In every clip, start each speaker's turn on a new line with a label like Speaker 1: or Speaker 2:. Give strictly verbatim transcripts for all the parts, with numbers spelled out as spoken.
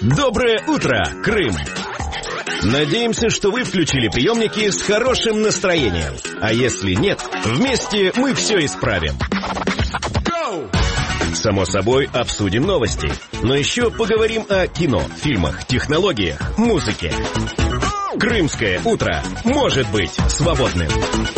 Speaker 1: Доброе утро, Крым! Надеемся, что вы включили приемники с хорошим настроением. А если нет, вместе мы все исправим. Само собой, обсудим новости. Но еще поговорим о кино, фильмах, технологиях, музыке. Крымское утро может быть свободным.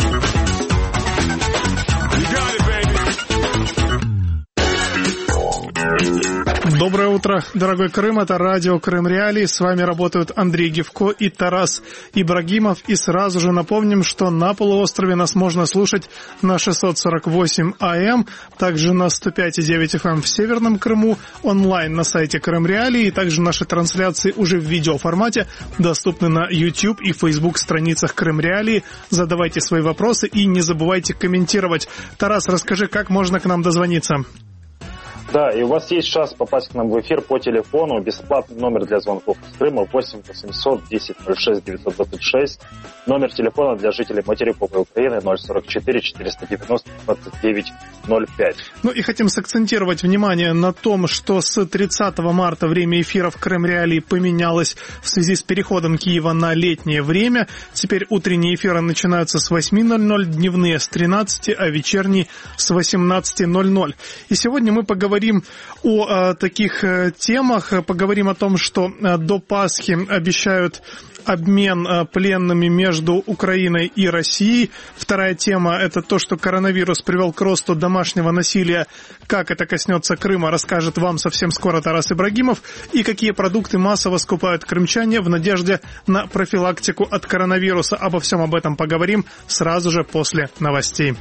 Speaker 2: Доброе утро, дорогой Крым, это радио Крым Реалии, с вами работают Андрей Гевко и Тарас Ибрагимов, и сразу же напомним, что на полуострове нас можно слушать на шестьсот сорок восемь эй эм, также на сто пять и девять эф эм в Северном Крыму, онлайн на сайте Крым Реалии, и также наши трансляции уже в видеоформате доступны на YouTube и Facebook страницах Крым Реалии. Задавайте свои вопросы и не забывайте комментировать. Тарас, расскажи, как можно к нам дозвониться?
Speaker 3: Да, и у вас есть шанс попасть к нам в эфир по телефону. Бесплатный номер для звонков из Крыма восемь восемьсот десять ноль шесть девятьсот двадцать шесть. Номер телефона для жителей материка Украины ноль сорок четыре четыреста девяносто двадцать девять ноль пять.
Speaker 2: Ну и хотим сакцентировать внимание на том, что с тридцатого марта время эфиров Крым Реалии поменялось в связи с переходом Киева на летнее время. Теперь утренние эфиры начинаются с восьми ноль-ноль, дневные с тринадцати, а вечерние с восемнадцати ноль-ноль. И сегодня мы поговорим о а, таких а, темах, поговорим о том, что а, до Пасхи обещают обмен а, пленными между Украиной и Россией. Вторая тема – это то, что коронавирус привел к росту домашнего насилия. Как это коснется Крыма, расскажет вам совсем скоро Тарас Ибрагимов. И какие продукты массово скупают крымчане в надежде на профилактику от коронавируса. Обо всем об этом поговорим сразу же после новостей.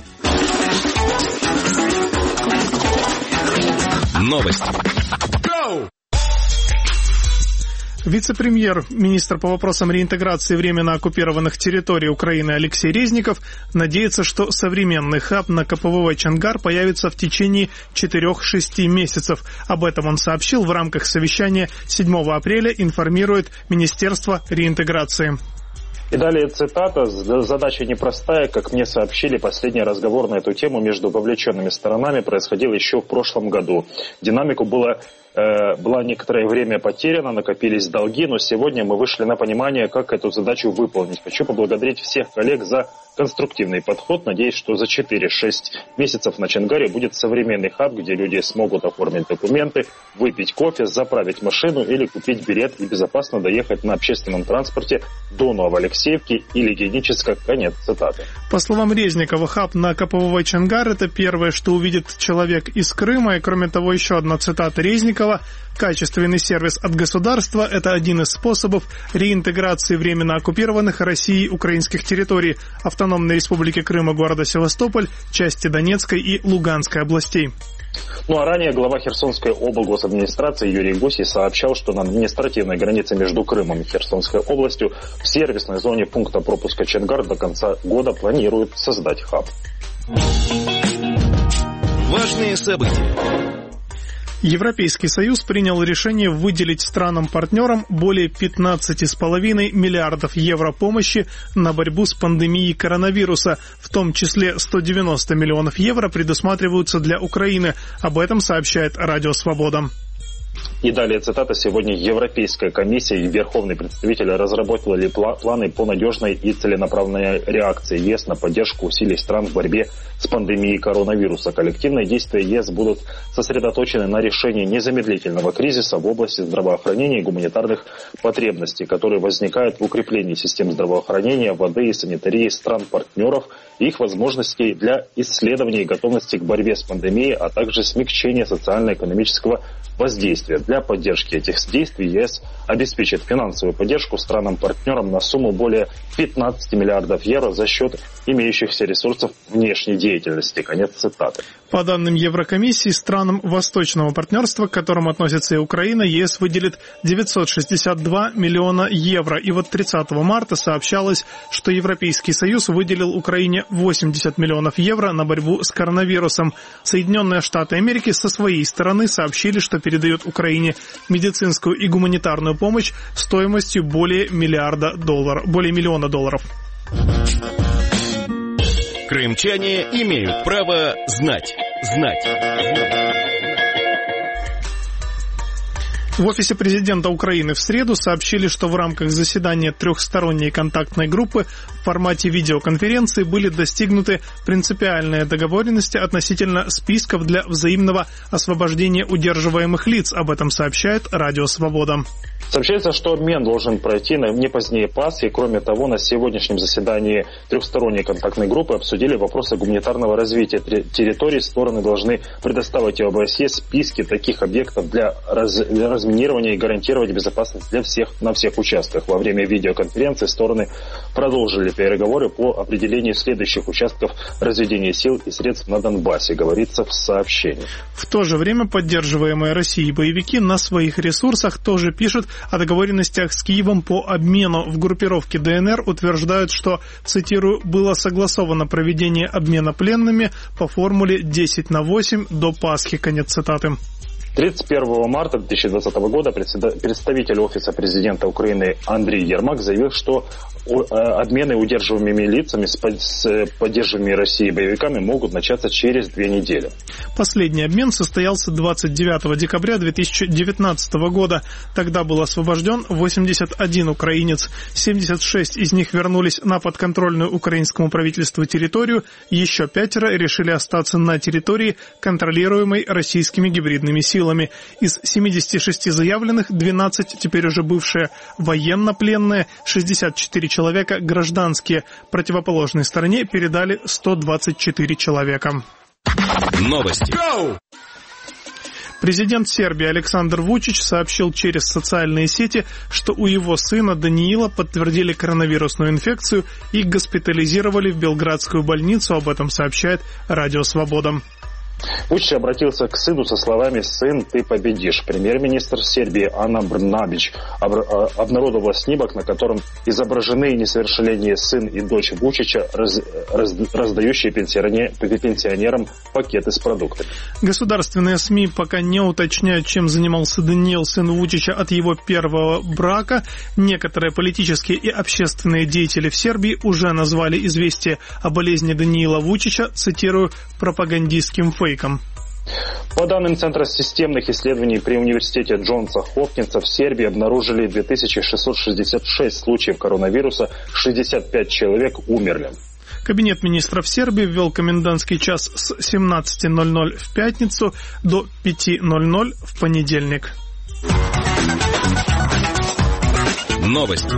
Speaker 1: Новости.
Speaker 2: Вице-премьер, министр по вопросам реинтеграции временно оккупированных территорий Украины Алексей Резников надеется, что современный хаб на ка пэ вэ вэ Чонгар появится в течение четырёх-шести месяцев. Об этом он сообщил в рамках совещания седьмого апреля, информирует Министерство реинтеграции.
Speaker 3: И далее цитата. Задача непростая. Как мне сообщили, последний разговор на эту тему между вовлеченными сторонами происходил еще в прошлом году. Динамику было... была некоторое время потеряна, накопились долги, но сегодня мы вышли на понимание, как эту задачу выполнить. Хочу поблагодарить всех коллег за конструктивный подход. Надеюсь, что за четыре-шесть месяцев на Чонгаре будет современный хаб, где люди смогут оформить документы, выпить кофе, заправить машину или купить билет и безопасно доехать на общественном транспорте до Новоалексеевки или Геническа. Конец цитаты.
Speaker 2: По словам Резникова, хаб на ка пэ вэ вэ Чонгар – это первое, что увидит человек из Крыма. И кроме того, еще одна цитата Резникова. Качественный сервис от государства – это один из способов реинтеграции временно оккупированных Россией украинских территорий Автономной Республики Крым и города Севастополь, части Донецкой и Луганской областей.
Speaker 3: Ну а ранее глава Херсонской облгосадминистрации Юрий Гусей сообщал, что на административной границе между Крымом и Херсонской областью в сервисной зоне пункта пропуска Чонгар до конца года планируют создать хаб.
Speaker 1: Важные события.
Speaker 2: Европейский Союз принял решение выделить странам-партнерам более пятнадцать целых пять десятых миллиардов евро помощи на борьбу с пандемией коронавируса. В том числе сто девяносто миллионов евро предусматриваются для Украины. Об этом сообщает Радио Свобода.
Speaker 3: И далее цитата. Сегодня Европейская комиссия и верховный представитель разработали планы по надежной и целенаправленной реакции ЕС на поддержку усилий стран в борьбе с пандемией коронавируса. Коллективные действия ЕС будут сосредоточены на решении незамедлительного кризиса в области здравоохранения и гуманитарных потребностей, которые возникают в укреплении систем здравоохранения, воды и санитарии стран-партнеров, и их возможностей для исследования и готовности к борьбе с пандемией, а также смягчения социально-экономического воздействия. Для поддержки этих действий ЕС обеспечит финансовую поддержку странам-партнерам на сумму более пятнадцать миллиардов евро за счет имеющихся ресурсов внешней деятельности. Конец цитаты.
Speaker 2: По данным Еврокомиссии, странам Восточного партнерства, к которым относится и Украина, ЕС выделит девятьсот шестьдесят два миллиона евро. И вот тридцатого марта сообщалось, что Европейский Союз выделил Украине восемьдесят миллионов евро на борьбу с коронавирусом. Соединенные Штаты Америки со своей стороны сообщили, что передают Украине медицинскую и гуманитарную помощь стоимостью более миллиарда долларов, более миллиона долларов.
Speaker 1: Крымчане имеют право знать. Знать.
Speaker 2: В офисе президента Украины в среду сообщили, что в рамках заседания трехсторонней контактной группы в формате видеоконференции были достигнуты принципиальные договоренности относительно списков для взаимного освобождения удерживаемых лиц. Об этом сообщает Радио Свобода.
Speaker 3: Сообщается, что обмен должен пройти не позднее Пасхи. Кроме того, на сегодняшнем заседании трехсторонней контактной группы обсудили вопросы гуманитарного развития территорий. Стороны должны предоставить ОБСЕ списки таких объектов для, раз, для разминирования и гарантировать безопасность для всех на всех участках. Во время видеоконференции стороны продолжили переговоры по определению следующих участков разведения сил и средств на Донбассе, говорится в сообщении.
Speaker 2: В то же время поддерживаемые Россией боевики на своих ресурсах тоже пишут о договоренностях с Киевом по обмену. В группировке ДНР утверждают, что, цитирую, было согласовано проведение обмена пленными по формуле десять на восемь до Пасхи. Конец цитаты.
Speaker 3: тридцать первого марта две тысячи двадцатого года представитель Офиса президента Украины Андрей Ермак заявил, что обмены удерживаемыми лицами с поддерживаемыми Россией боевиками могут начаться через две недели.
Speaker 2: Последний обмен состоялся двадцать девятого декабря две тысячи девятнадцатого года. Тогда был освобожден восемьдесят один украинец. семьдесят шесть из них вернулись на подконтрольную украинскому правительству территорию. Еще пятеро решили остаться на территории, контролируемой российскими гибридными силами. Из семидесяти шести заявленных двенадцать теперь уже бывшие военнопленные, шестьдесят четыре человека гражданские. Противоположной стороне передали сто двадцать четыре человека.
Speaker 1: Новости.
Speaker 2: Президент Сербии Александр Вучич сообщил через социальные сети, что у его сына Даниила подтвердили коронавирусную инфекцию и госпитализировали в Белградскую больницу. Об этом сообщает Радио Свобода.
Speaker 3: Вучич обратился к сыну со словами «Сын, ты победишь». Премьер-министр Сербии Ана Брнабич обнародовала снимок, на котором изображены несовершеннолетние сын и дочь Вучича, раз, раз, раздающие пенсионерам пакеты с продуктами.
Speaker 2: Государственные СМИ пока не уточняют, чем занимался Даниил, сын Вучича, от его первого брака. Некоторые политические и общественные деятели в Сербии уже назвали известие о болезни Даниила Вучича, цитирую, пропагандистским фейком.
Speaker 3: По данным Центра системных исследований при университете Джонса Хопкинса, в Сербии обнаружили две тысячи шестьсот шестьдесят шесть случаев коронавируса, шестьдесят пять человек умерли.
Speaker 2: Кабинет министров Сербии ввел комендантский час с семнадцати ноль-ноль в пятницу до пяти ноль-ноль в понедельник.
Speaker 1: Новости.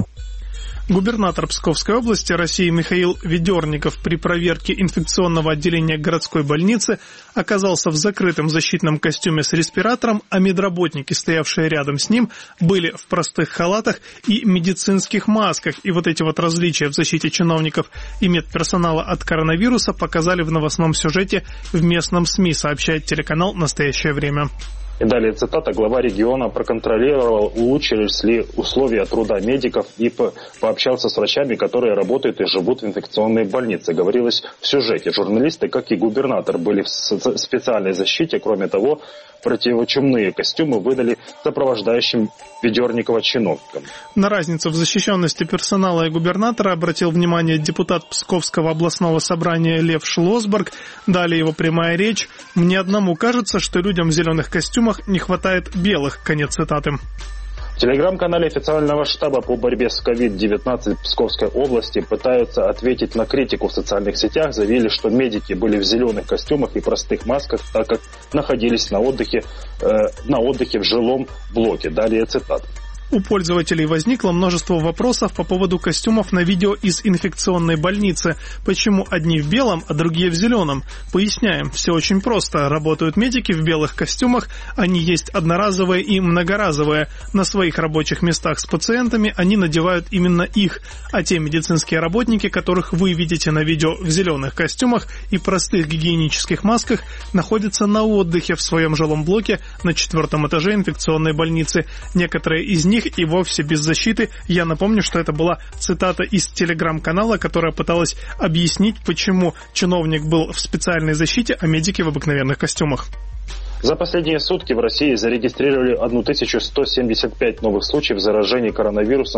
Speaker 2: Губернатор Псковской области России Михаил Ведерников при проверке инфекционного отделения городской больницы оказался в закрытом защитном костюме с респиратором, а медработники, стоявшие рядом с ним, были в простых халатах и медицинских масках. И вот эти вот различия в защите чиновников и медперсонала от коронавируса показали в новостном сюжете в местном СМИ, сообщает телеканал «Настоящее время».
Speaker 3: И далее цитата. Глава региона проконтролировал, улучшились ли условия труда медиков и по пообщался с врачами, которые работают и живут в инфекционной больнице. Говорилось в сюжете. Журналисты, как и губернатор, были в специальной защите. Кроме того, противочумные костюмы выдали сопровождающим Ведерникова чиновникам.
Speaker 2: На разницу в защищенности персонала и губернатора обратил внимание депутат Псковского областного собрания Лев Шлосберг. Далее его прямая речь. «Мне одному кажется, что людям в зеленых костюмах не хватает белых». Конец цитаты.
Speaker 3: В телеграм-канале официального штаба по борьбе с ковид девятнадцать Псковской области пытаются ответить на критику в социальных сетях. Заявили, что медики были в зеленых костюмах и простых масках, так как находились на отдыхе, э, на отдыхе в жилом блоке. Далее цитата.
Speaker 2: У пользователей возникло множество вопросов по поводу костюмов на видео из инфекционной больницы. Почему одни в белом, а другие в зеленом? Поясняем. Все очень просто. Работают медики в белых костюмах. Они есть одноразовые и многоразовые. На своих рабочих местах с пациентами они надевают именно их. А те медицинские работники, которых вы видите на видео в зеленых костюмах и простых гигиенических масках, находятся на отдыхе в своем жилом блоке на четвертом этаже инфекционной больницы. Некоторые из них и вовсе без защиты. Я напомню, что это была цитата из телеграм-канала, которая пыталась объяснить, почему чиновник был в специальной защите, а медики в обыкновенных костюмах.
Speaker 3: За последние сутки в России зарегистрировали тысячу сто семьдесят пять новых случаев заражения коронавирусом в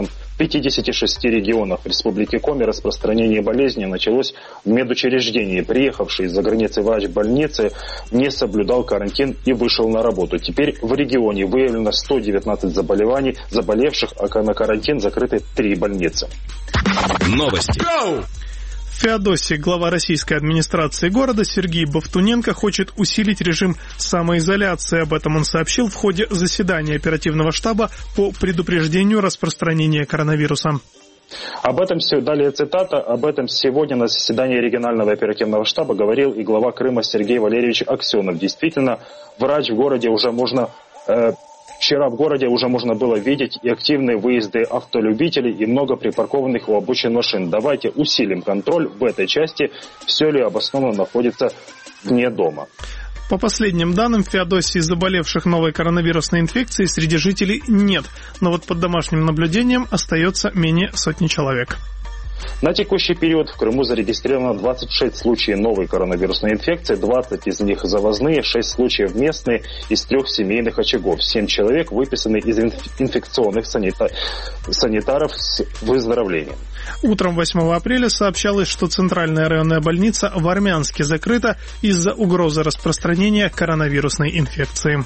Speaker 3: пятидесяти шести регионах Республики Коми распространение болезни началось в медучреждении. Приехавший из-за границы врач больницы не соблюдал карантин и вышел на работу. Теперь в регионе выявлено сто девятнадцать заболеваний, заболевших, а на карантин закрыты три больницы.
Speaker 1: Новости.
Speaker 2: В Феодосии глава российской администрации города Сергей Бовтуненко хочет усилить режим самоизоляции. Об этом он сообщил в ходе заседания оперативного штаба по предупреждению распространения коронавируса.
Speaker 3: Об этом, далее цитата, об этом сегодня на заседании регионального оперативного штаба говорил и глава Крыма Сергей Валерьевич Аксенов. Действительно, врач в городе уже можно... Э, Вчера в городе уже можно было видеть и активные выезды автолюбителей, и много припаркованных у обочин машин. Давайте усилим контроль в этой части, все ли обоснованно находится вне дома.
Speaker 2: По последним данным, в Феодосии заболевших новой коронавирусной инфекцией среди жителей нет, но вот под домашним наблюдением остается менее сотни человек.
Speaker 3: На текущий период в Крыму зарегистрировано двадцать шесть случаев новой коронавирусной инфекции, двадцать из них завозные, шесть случаев местные из трех семейных очагов. семь человек выписаны из инфекционных санита... санитаров с выздоровлением.
Speaker 2: Утром восьмого апреля сообщалось, что центральная районная больница в Армянске закрыта из-за угрозы распространения коронавирусной инфекции.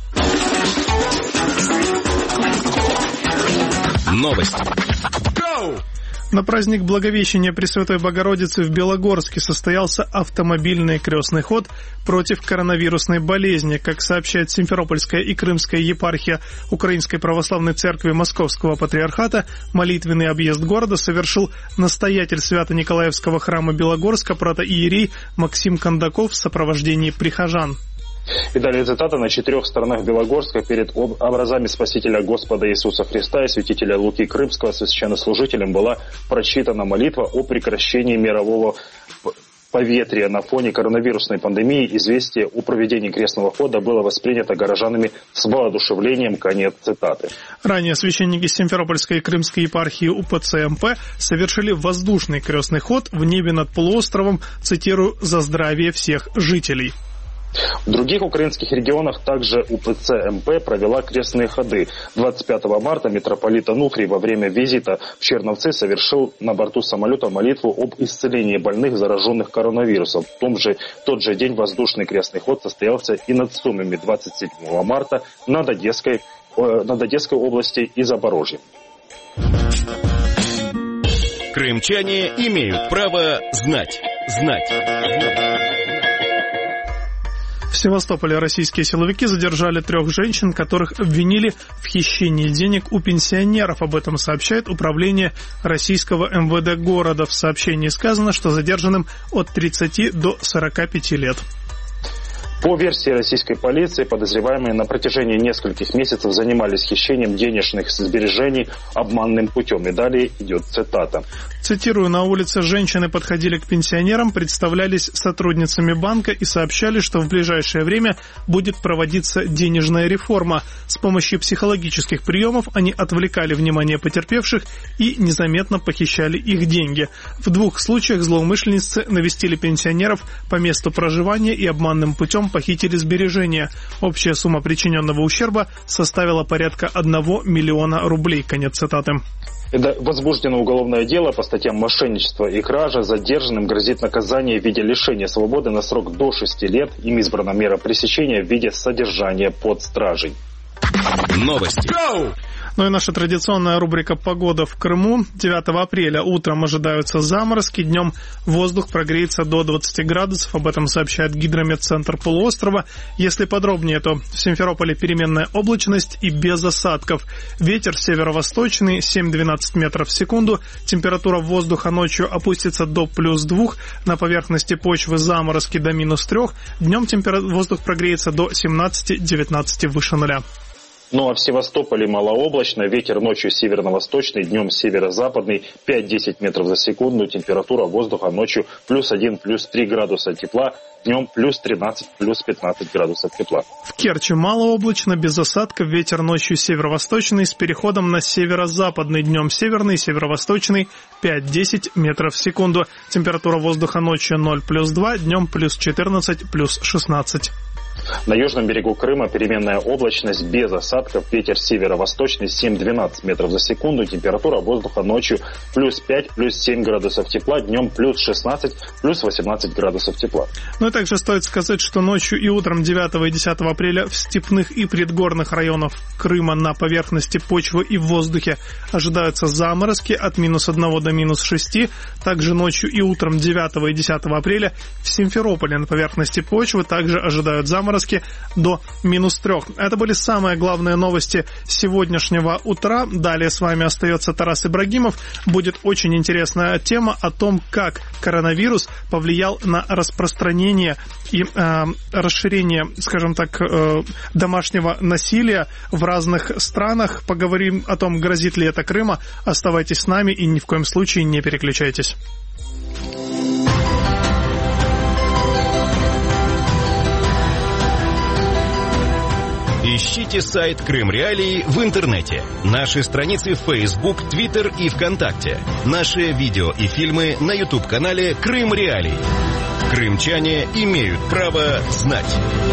Speaker 1: Новости.
Speaker 2: На праздник Благовещения Пресвятой Богородицы в Белогорске состоялся автомобильный крестный ход против коронавирусной болезни. Как сообщает Симферопольская и Крымская епархия Украинской Православной Церкви Московского Патриархата, молитвенный объезд города совершил настоятель Свято-Николаевского храма Белогорска протоиерей Максим Кондаков в сопровождении прихожан.
Speaker 3: И далее цитата. На четырех сторонах Белогорска перед образами Спасителя Господа Иисуса Христа и святителя Луки Крымского священнослужителем была прочитана молитва о прекращении мирового поветрия на фоне коронавирусной пандемии. Известие о проведении крестного хода было воспринято горожанами с воодушевлением. Конец цитаты.
Speaker 2: Ранее священники Симферопольской и Крымской епархии УПЦ-МП совершили воздушный крестный ход в небе над полуостровом, цитирую, «за здравие всех жителей».
Speaker 3: В других украинских регионах также УПЦ-МП провела крестные ходы. двадцать пятого марта митрополит Ануфрий во время визита в Черновцы совершил на борту самолета молитву об исцелении больных, зараженных коронавирусом. В том же, в тот же день воздушный крестный ход состоялся и над Сумами двадцать седьмого марта над Одесской, э, над Одесской области и Запорожьем.
Speaker 1: Крымчане имеют право знать. Знать.
Speaker 2: В Севастополе российские силовики задержали трех женщин, которых обвинили в хищении денег у пенсионеров. Об этом сообщает управление российского эм вэ дэ города. В сообщении сказано, что задержанным от тридцати до сорока пяти лет.
Speaker 3: По версии российской полиции, подозреваемые на протяжении нескольких месяцев занимались хищением денежных сбережений обманным путем. И далее идет цитата.
Speaker 2: Цитирую, на улице женщины подходили к пенсионерам, представлялись сотрудницами банка и сообщали, что в ближайшее время будет проводиться денежная реформа. С помощью психологических приемов они отвлекали внимание потерпевших и незаметно похищали их деньги. В двух случаях злоумышленницы навестили пенсионеров по месту проживания и обманным путем похитили сбережения. Общая сумма причиненного ущерба составила порядка одного миллиона рублей. Конец цитаты.
Speaker 3: Возбуждено уголовное дело по статьям мошенничества и кража. Задержанным грозит наказание в виде лишения свободы на срок до шести лет. Им избрана мера пресечения в виде содержания под стражей.
Speaker 1: Новости.
Speaker 2: Ну и наша традиционная рубрика «Погода в Крыму». девятого апреля утром ожидаются заморозки, днем воздух прогреется до двадцати градусов. Об этом сообщает гидрометцентр полуострова. Если подробнее, то в Симферополе переменная облачность и без осадков. Ветер северо-восточный семь-двенадцать метров в секунду. Температура воздуха ночью опустится до плюс двух. На поверхности почвы заморозки до минус трех. Днем темпера... воздух прогреется до семнадцати-девятнадцати выше нуля.
Speaker 3: Ну а в Севастополе малооблачно, ветер ночью северо-восточный, днем северо-западный, пять-десять метров за секунду, температура воздуха ночью плюс один, плюс три градуса тепла, днем плюс тринадцать, плюс пятнадцать градусов тепла.
Speaker 2: В Керчи малооблачно, без осадков, ветер ночью северо-восточный с переходом на северо-западный, днем северный, северо-восточный, пять-десять метров в секунду, температура воздуха ночью ноль плюс два, днем плюс четырнадцать, плюс шестнадцать.
Speaker 3: На южном берегу Крыма переменная облачность без осадков, ветер северо-восточный семь-двенадцать метров за секунду, температура воздуха ночью плюс пять, плюс семь градусов тепла, днем плюс шестнадцать, плюс восемнадцать градусов тепла.
Speaker 2: Ну и также стоит сказать, что ночью и утром девятого и десятого апреля в степных и предгорных районах Крыма на поверхности почвы и в воздухе ожидаются заморозки от минус одного до минус шести. Также ночью и утром девятого и десятого апреля в Симферополе на поверхности почвы также ожидают заморозки до минус трех. Это были самые главные новости сегодняшнего утра. Далее с вами остается Тарас Ибрагимов. Будет очень интересная тема о том, как коронавирус повлиял на распространение и э, расширение, скажем так, э, домашнего насилия в разных странах. Поговорим о том, грозит ли это Крыму. Оставайтесь с нами и ни в коем случае не переключайтесь.
Speaker 1: Ищите сайт Крым Реалии в интернете. Наши страницы в Facebook, Twitter и ВКонтакте. Наши видео и фильмы на YouTube-канале Крым Реалии. Крымчане имеют право знать.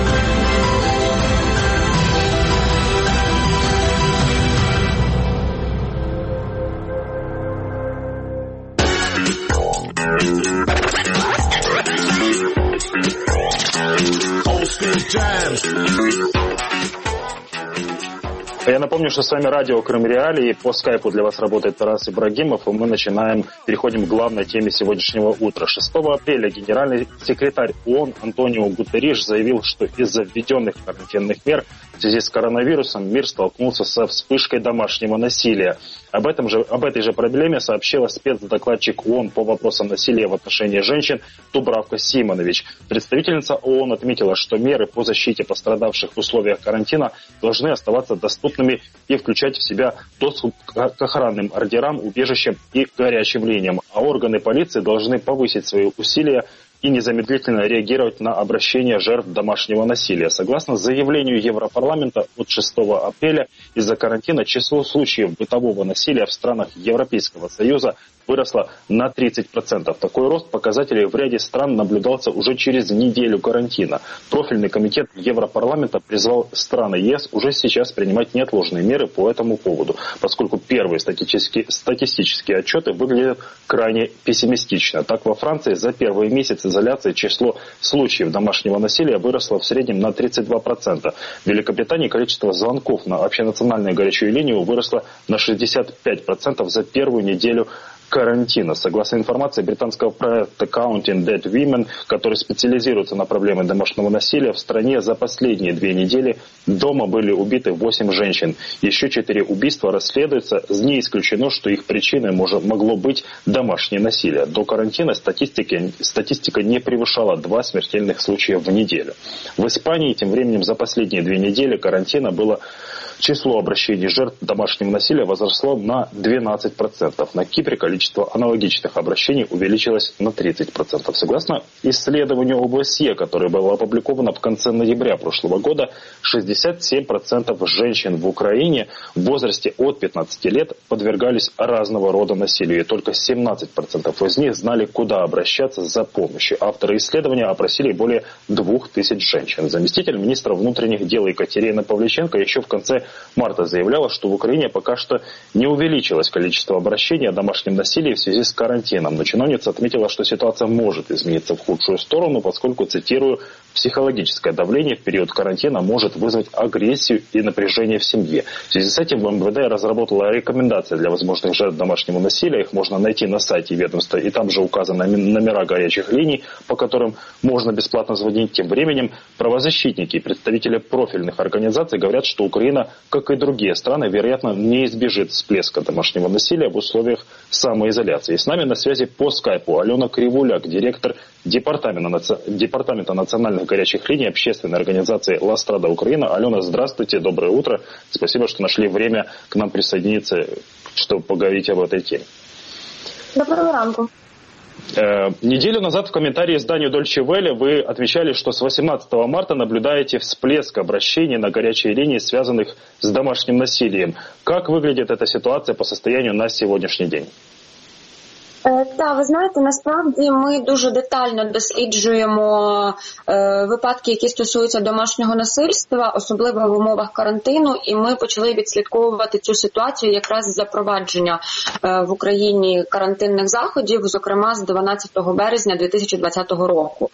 Speaker 3: Я напомню, что с вами радио Крым Реалии. По скайпу для вас работает Тарас Ибрагимов, и мы начинаем, переходим к главной теме сегодняшнего утра. шестого апреля генеральный секретарь ООН Антонио Гутерриш заявил, что из-за введенных карантинных мер в связи с коронавирусом мир столкнулся со вспышкой домашнего насилия. Об этом же, об этой же проблеме сообщила спецдокладчик ООН по вопросам насилия в отношении женщин Дубравка Симонович. Представительница ООН отметила, что меры по защите пострадавших в условиях карантина должны оставаться доступными и включать в себя доступ к охранным ордерам, убежищам и горячим линиям. А органы полиции должны повысить свои усилия и незамедлительно реагировать на обращение жертв домашнего насилия. Согласно заявлению Европарламента, от шестого апреля из-за карантина число случаев бытового насилия в странах Европейского Союза выросло на тридцать процентов. Такой рост показателей в ряде стран наблюдался уже через неделю карантина. Профильный комитет Европарламента призвал страны ЕС уже сейчас принимать неотложные меры по этому поводу, поскольку первые статистические, статистические отчеты выглядят крайне пессимистично. Так, во Франции за первые месяцы изоляции число случаев домашнего насилия выросло в среднем на тридцать два процента. В Великобритании количество звонков на общенациональную горячую линию выросло на шестьдесят пять процентов за первую неделю карантина. Согласно информации британского проекта Counting Dead Women, который специализируется на проблеме домашнего насилия, в стране за последние две недели дома были убиты восемь женщин. Еще четыре убийства расследуются. Не исключено, что их причиной может, могло быть домашнее насилие. До карантина статистика, статистика не превышала два смертельных случая в неделю. В Испании тем временем за последние две недели карантина было число обращений жертв домашнего насилия возросло на двенадцать процентов. На Кипре количество аналогичных обращений увеличилось на тридцать процентов. Согласно исследованию о бэ эс е, которое было опубликовано в конце ноября прошлого года, шестьдесят семь процентов женщин в Украине в возрасте от пятнадцати лет подвергались разного рода насилию. И только семнадцать процентов из них знали, куда обращаться за помощью. Авторы исследования опросили более двух тысяч женщин. Заместитель министра внутренних дел Екатерина Павличенко еще в конце марта заявляла, что в Украине пока что не увеличилось количество обращений о домашнем насилии в связи с карантином. Но чиновница отметила, что ситуация может измениться в худшую сторону, поскольку, цитирую, психологическое давление в период карантина может вызвать агрессию и напряжение в семье. В связи с этим эм вэ дэ разработала рекомендации для возможных жертв домашнего насилия. Их можно найти на сайте ведомства, и там же указаны номера горячих линий, по которым можно бесплатно звонить. Тем временем правозащитники и представители профильных организаций говорят, что Украина, как и другие страны, вероятно, не избежит всплеска домашнего насилия в условиях самоизоляции. И с нами на связи по скайпу Алена Кривуляк, директор департамента, департамента национальных горячих линий общественной организации «Ластрада Украина». Алена, здравствуйте, доброе утро. Спасибо, что нашли время к нам присоединиться, чтобы поговорить об этой теме.
Speaker 4: Доброго ранку.
Speaker 3: Э, неделю назад в комментарии изданию Deutsche Welle вы отвечали, что с восемнадцатого марта наблюдаете всплеск обращений на горячие линии, связанных с домашним насилием. Как выглядит эта ситуация по состоянию на сегодняшний день?
Speaker 4: Та, ви знаєте, насправді ми дуже детально досліджуємо е, випадки, які стосуються домашнього насильства, особливо в умовах карантину, і ми почали відслідковувати цю ситуацію якраз з запровадження е, в Україні карантинних заходів, зокрема з дванадцятого березня дві тисячі двадцятого року.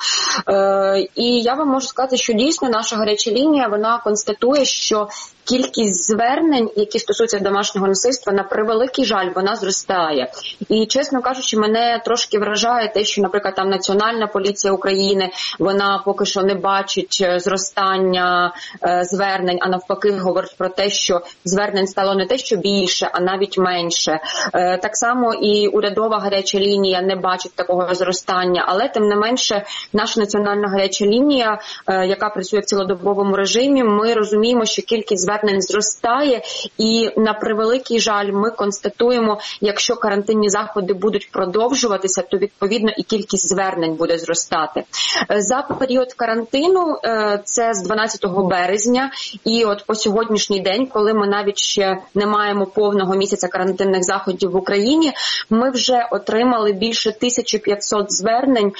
Speaker 4: Е, і я вам можу сказати, що дійсно наша гаряча лінія, вона констатує, що кількість звернень, які стосуються домашнього насильства, на превеликий жаль, вона зростає. І, чесно кажучи, мене трошки вражає те, що, наприклад, там Національна поліція України, вона поки що не бачить зростання е, звернень, а навпаки говорить про те, що звернень стало не те, що більше, а навіть менше. Е, так само і урядова гаряча лінія не бачить такого зростання, але, тим не менше, наша Національна гаряча лінія, е, яка працює в цілодобовому режимі, ми розуміємо, що кількість звернень зростає, і на превеликий жаль ми констатуємо, якщо карантинні заходи будуть продовжуватися, то відповідно і кількість звернень буде зростати. За період карантину, це з дванадцятого березня, і от по сьогоднішній день, коли ми навіть ще не маємо повного місяця карантинних заходів в Україні, ми вже отримали більше тисячі п'ятсот звернень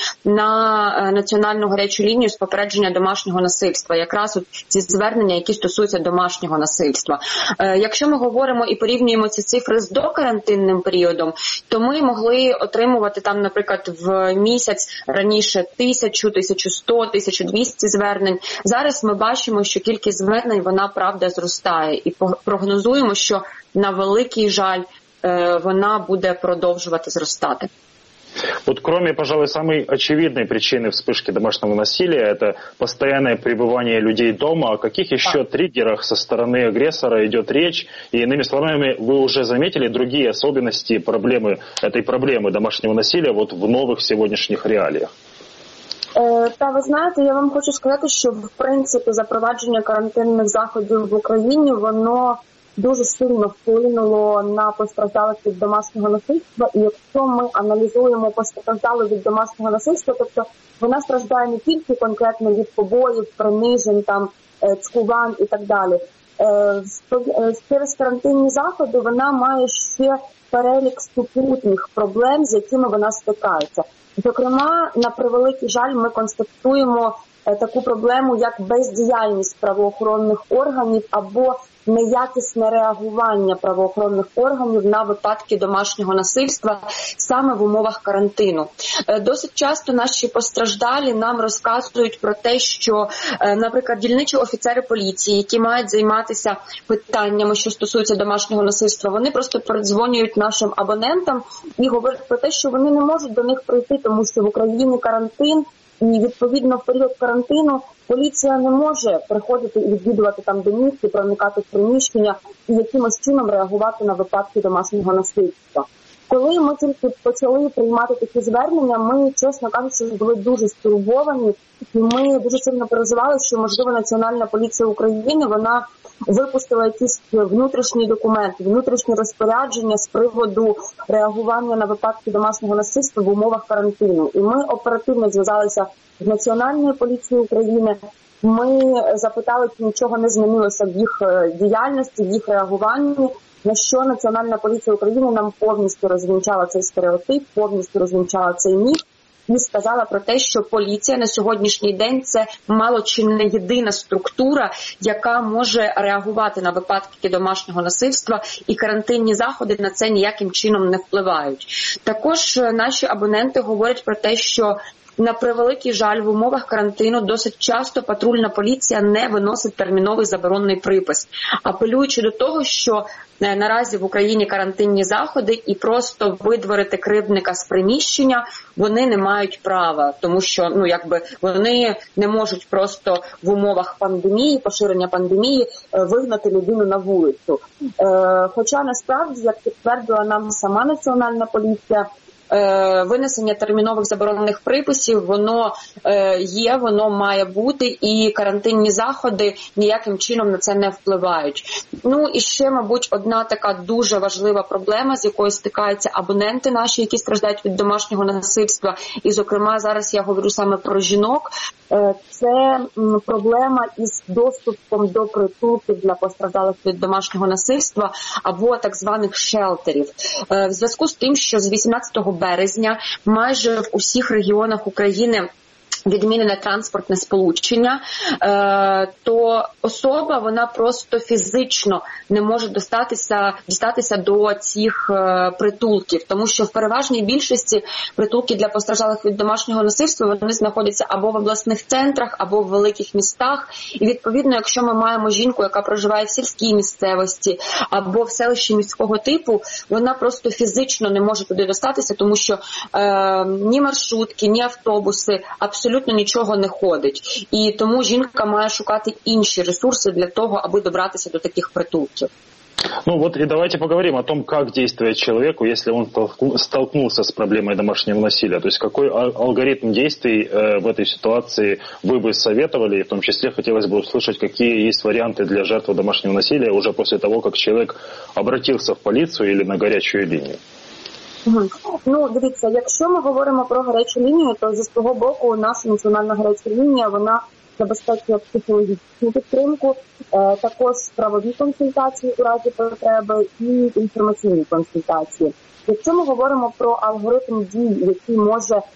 Speaker 4: на Національну гарячу лінію з попередження домашнього насильства. Якраз от ці звернення, які стосуються домашнього насильства. Якщо ми говоримо і порівнюємо ці цифри з докарантинним періодом, то ми могли отримувати там, наприклад, в місяць раніше тисячу, тисячу сто, тисячу двісті звернень. Зараз ми бачимо, що кількість звернень, вона, правда, зростає. І прогнозуємо, що на великий жаль вона буде продовжувати зростати.
Speaker 3: Вот кроме, пожалуй, самой очевидной причины вспышки домашнего насилия, это постоянное пребывание людей дома, о каких еще триггерах со стороны агрессора идет речь? И, иными словами, вы уже заметили другие особенности проблемы, этой проблемы домашнего насилия вот в новых сегодняшних реалиях?
Speaker 4: Та, ви знаєте, я вам хочу сказати, що, в принципі, запровадження карантинних заходів в Україні, воно дуже сильно вплинуло на постраждалих від домашнього насильства. І якщо ми аналізуємо постраждалих від домашнього насильства, тобто вона страждає не тільки конкретно від побоїв, принижень, там, цькувань і так далі. Через карантинні заходи вона має ще перелік супутніх проблем, з якими вона стикається. Зокрема, на превеликий жаль, ми констатуємо таку проблему, як бездіяльність правоохоронних органів або неякісне реагування правоохоронних органів на випадки домашнього насильства саме в умовах карантину. Досить часто наші постраждалі нам розказують про те, що, наприклад, дільничі офіцери поліції, які мають займатися питаннями, що стосуються домашнього насильства, вони просто передзвонюють нашим абонентам і говорять про те, що вони не можуть до них прийти, тому що в Україні карантин, і відповідно в період карантину поліція не може приходити і відвідувати там домівки, проникати в приміщення і якимось чином реагувати на випадки домашнього насильства. Коли ми тільки почали приймати такі звернення, ми, чесно кажучи, були дуже стурбовані, і ми дуже сильно переживали, що, можливо, Національна поліція України, вона випустила якісь внутрішні документи, внутрішні розпорядження з приводу реагування на випадки домашнього насильства в умовах карантину. І ми оперативно зв'язалися з Національною поліцією України. Ми запитали, чи нічого не змінилося в їх діяльності, в їх реагуванні, на що Національна поліція України нам повністю розвінчала цей стереотип, повністю розвінчала цей міф і сказала про те, що поліція на сьогоднішній день – це мало чи не єдина структура, яка може реагувати на випадки домашнього насильства, і карантинні заходи на це ніяким чином не впливають. Також наші абоненти говорять про те, що на превеликий жаль, в умовах карантину досить часто патрульна поліція не виносить терміновий заборонний припис, апелюючи до того, що наразі в Україні карантинні заходи і просто видворити кривдника з приміщення вони не мають права, тому що ну якби вони не можуть просто в умовах пандемії, поширення пандемії вигнати людину на вулицю. Е, хоча насправді, як підтвердила нам сама Національна поліція, винесення термінових заборонених приписів, воно є, воно має бути, і карантинні заходи ніяким чином на це не впливають. Ну і ще, мабуть, одна така дуже важлива проблема, з якою стикаються абоненти наші, які страждають від домашнього насильства, і, зокрема, зараз я говорю саме про жінок, це проблема із доступом до притулків для постраждалих від домашнього насильства або так званих шелтерів. В зв'язку з тим, що з вісімнадцятого березня майже в усіх регіонах України відмінене транспортне сполучення, то особа, вона просто фізично не може дістатися, дістатися до цих притулків, тому що в переважній більшості притулки для постраждалих від домашнього насильства, вони знаходяться або в обласних центрах, або в великих містах. І відповідно, якщо ми маємо жінку, яка проживає в сільській місцевості, або в селищі міського типу, вона просто фізично не може туди достатися, тому що е, ні маршрутки, ні автобуси, абсолютно абсолютно нічого не ходить. І тому жінка має шукати інші ресурси для того, аби добратися до таких притулків.
Speaker 3: Ну вот и давайте поговорим о том, как действовать человеку, если он столкнулся с проблемой домашнего насилия. То есть какой алгоритм действий э, в этой ситуации вы бы советовали, и в том числе хотелось бы услышать, какие есть варианты для жертвы домашнего насилия уже после того, как человек обратился в полицию или на горячую линию.
Speaker 4: Угу. Ну, дивіться, якщо ми говоримо про гарячу лінію, то зі свого боку наша національна гаряча лінія, вона забезпечує психологічну підтримку, е, також правові консультації у разі потреби і інформаційні консультації. Якщо ми говоримо про алгоритм дій, який може е,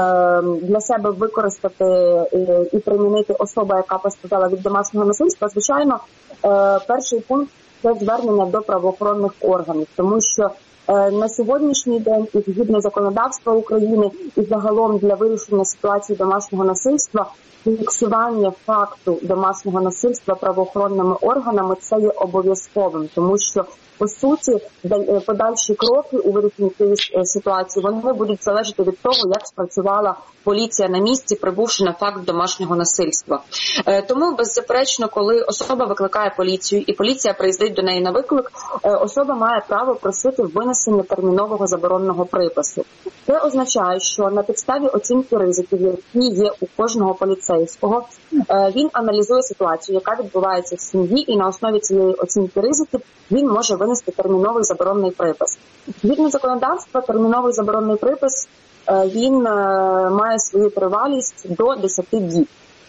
Speaker 4: для себе використати е, і примінити особа, яка постраждала від домашнього насильства, звичайно, е, перший пункт – це звернення до правоохоронних органів, тому що на сьогоднішній день і згідно законодавства України і загалом для вирішення ситуації домашнього насильства фіксування факту домашнього насильства правоохоронними органами – це є обов'язковим, тому що по суті подальші кроки у вирішенні цієї ситуації вони будуть залежати від того, як спрацювала поліція на місці, прибувши на факт домашнього насильства. Тому беззаперечно, коли особа викликає поліцію і поліція приїздить до неї на виклик, особа має право просити винесення термінового заборонного припису. Це означає, що на підставі оцінки ризиків, які є у кожного поліцейського, він аналізує ситуацію, яка відбувається в сім'ї, і на основі цієї оцінки ризиків він може винести терміновий заборонний припис. Згідно законодавства, терміновий заборонний припис він має свою тривалість до десяти діб.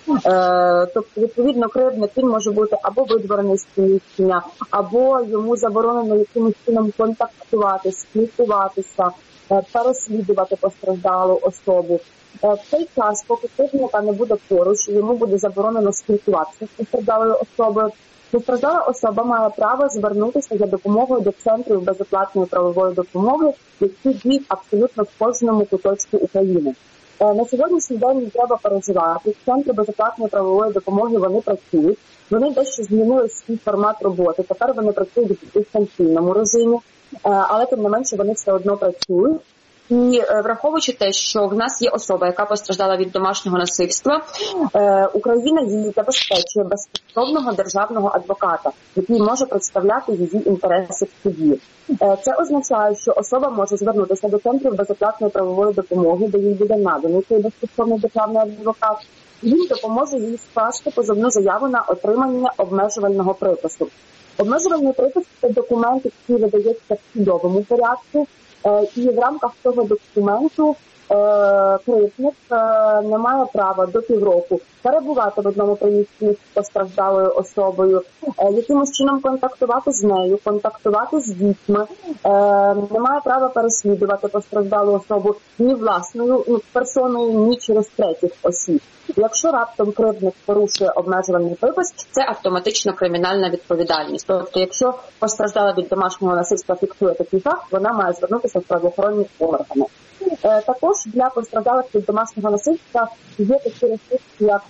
Speaker 4: Тобто, відповідно, кривдник він може бути або видворений з приміщення, або йому заборонено якимось чином контактувати, спілкуватися, переслідувати постраждалу особу. В цей час, поки кривдника не буде поруч, йому буде заборонено спілкуватися з постраждалою особою. Постраждала особа має право звернутися за допомогою до центрів безоплатної правової допомоги, які діють абсолютно в кожному куточку України. На сьогоднішній день не треба переживати. Центри безоплатної правової допомоги, вони працюють. Вони дещо змінили свій формат роботи. Тепер вони працюють в дистанційному режимі, але тим не менше вони все одно працюють. І враховуючи те, що в нас є особа, яка постраждала від домашнього насильства, Україна її забезпечує безкоштовного державного адвоката, який може представляти її інтереси в суді. Це означає, що особа може звернутися до центрів безоплатної правової допомоги, де їй буде наданий цей безкоштовний державний адвокат. Він допоможе їй скласти позовну заяву на отримання обмежувального припису. Обмежувальний припис – це документ, який видається в судовому порядку, і в рамках цього документу кривдник не має права до півроку перебувати в одному приміщенні з постраждалою особою, якимось чином контактувати з нею, контактувати з дітьми, не має права переслідувати постраждалу особу ні власною персоною, ні через третіх осіб. Якщо раптом кривдник порушує обмежувальний припис, це автоматично кримінальна відповідальність. Тобто, якщо постраждала від домашнього насильства фіксує такий факт, вона має звернутися в правоохоронні органи. Також для постраждалих від домашнього насильства є такі ресурси, як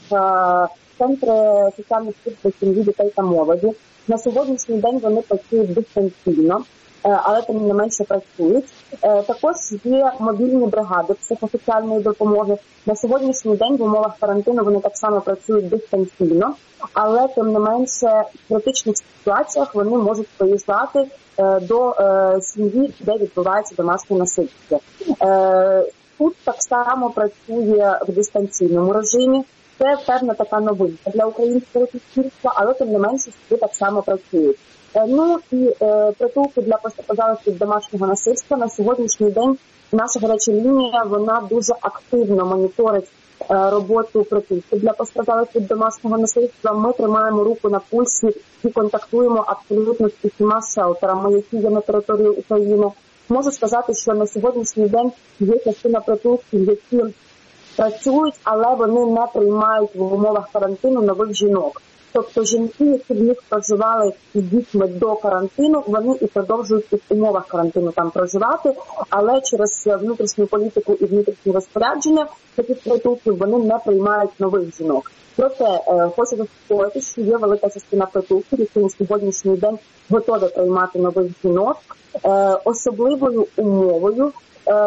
Speaker 4: центри соціальних служб для сім'ї, дітей та молоді. На сьогоднішній день вони працюють дистанційно, але тим не менше працюють. Також є мобільні бригади психосоціальної допомоги. На сьогоднішній день в умовах карантину вони так само працюють дистанційно, але тим не менше в критичних ситуаціях вони можуть приїжджати до сім'ї, де відбувається домашнє насильство. Тут так само працює в дистанційному режимі. Це певна така новинка для українського суспільства, але тим не менше сюди так само працюють. Ну і е, притулки для постраждалих від домашнього насильства. На сьогоднішній день наша гаряча лінія, вона дуже активно моніторить е, роботу притулків для постраждалих від домашнього насильства. Ми тримаємо руку на пульсі і контактуємо абсолютно з усіма шелтерами, які є на території України. Можу сказати, що на сьогоднішній день є частина притулків, які працюють, але вони не приймають в умовах карантину нових жінок. Тобто жінки, які в них проживали з дітьми до карантину, вони і продовжують в умовах карантину там проживати, але через внутрішню політику і внутрішні розпорядження таких притулків вони не приймають нових жінок. Проте е, хочу заспокоїти, що є велика частина притулків, які на сьогоднішній день готові приймати нових жінок. Е, особливою умовою, е,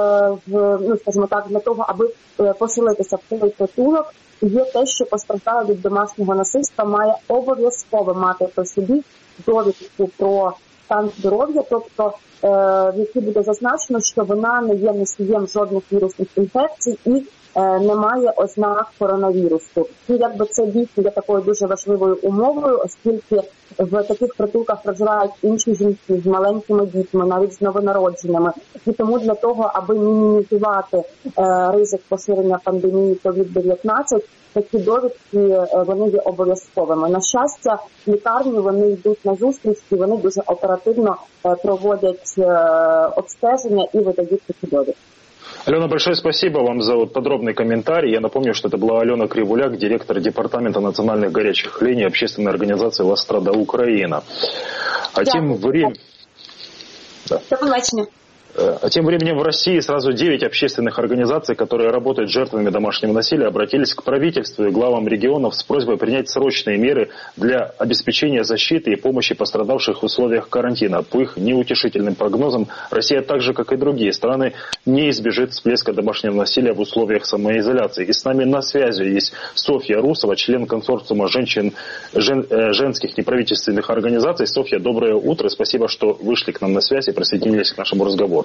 Speaker 4: в, ну, скажімо так, для того, аби е, поселитися в цей притулок, є те, що постраждала від домашнього насильства, має обов'язково мати при собі довідку про стан здоров'я, тобто е, в якій буде зазначено, що вона не є носієм жодних вірусних інфекцій і е, не має ознак коронавірусу. І якби це дійсно є такою дуже важливою умовою, оскільки в таких притулках проживають інші жінки з маленькими дітьми, навіть з новонародженими. І тому для того, аби мінімізувати е, ризик поширення пандемії ковід дев'ятнадцять, такі довідки е, вони є обов'язковими. На щастя, лікарні вони йдуть на зустріч і вони дуже оперативно е, проводять е, обстеження і видають такі довідки.
Speaker 3: Алена, большое спасибо вам за вот подробный комментарий. Я напомню, что это была Алена Кривуляк, директор департамента национальных горячих линий общественной организации «Ластрада Украина». А
Speaker 4: да.
Speaker 3: тем временем... Да.
Speaker 4: До побачення.
Speaker 3: А тем временем в России сразу девять общественных организаций, которые работают с жертвами домашнего насилия, обратились к правительству и главам регионов с просьбой принять срочные меры для обеспечения защиты и помощи пострадавших в условиях карантина. По их неутешительным прогнозам, Россия, так же как и другие страны, не избежит всплеска домашнего насилия в условиях самоизоляции. И с нами на связи есть Софья Русова, член консорциума женщин, жен, э, женских неправительственных организаций. Софья, доброе утро. Спасибо, что вышли к нам на связь и присоединились к нашему разговору.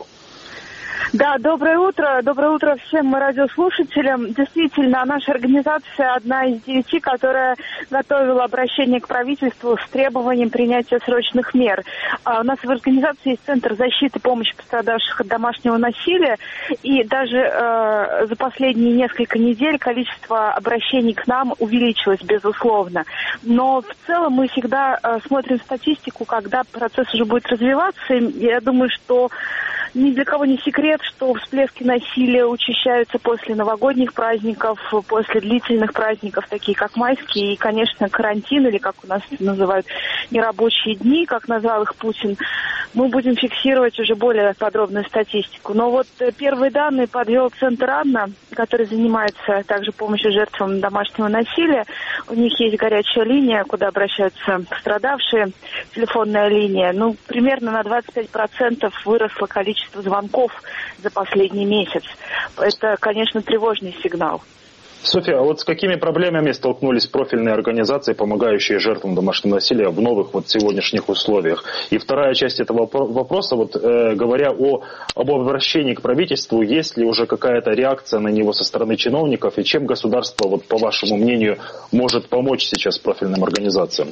Speaker 5: Да, доброе утро. Доброе утро всем радиослушателям. Действительно, наша организация одна из девяти, которая готовила обращение к правительству с требованием принятия срочных мер. А у нас в организации есть Центр защиты и помощи пострадавших от домашнего насилия. И даже э, за последние несколько недель количество обращений к нам увеличилось, безусловно. Но в целом мы всегда э, смотрим статистику, когда процесс уже будет развиваться. И я думаю, что ни для кого не секрет, что всплески насилия учащаются после новогодних праздников, после длительных праздников, такие как майские, и, конечно, карантин, или как у нас называют, нерабочие дни, как назвал их Путин. Мы будем фиксировать уже более подробную статистику. Но вот первые данные подвел Центр Анна, который занимается также помощью жертвам домашнего насилия. У них есть горячая линия, куда обращаются пострадавшие, телефонная линия. Ну, примерно на двадцать пять процентов выросло количество звонков за последний месяц. Это, конечно, тревожный сигнал.
Speaker 3: Софья, а вот с какими проблемами столкнулись профильные организации, помогающие жертвам домашнего насилия в новых вот сегодняшних условиях? И вторая часть этого вопроса, вот э, говоря о, об обращении к правительству, есть ли уже какая-то реакция на него со стороны чиновников, и чем государство, вот, по вашему мнению, может помочь сейчас профильным организациям?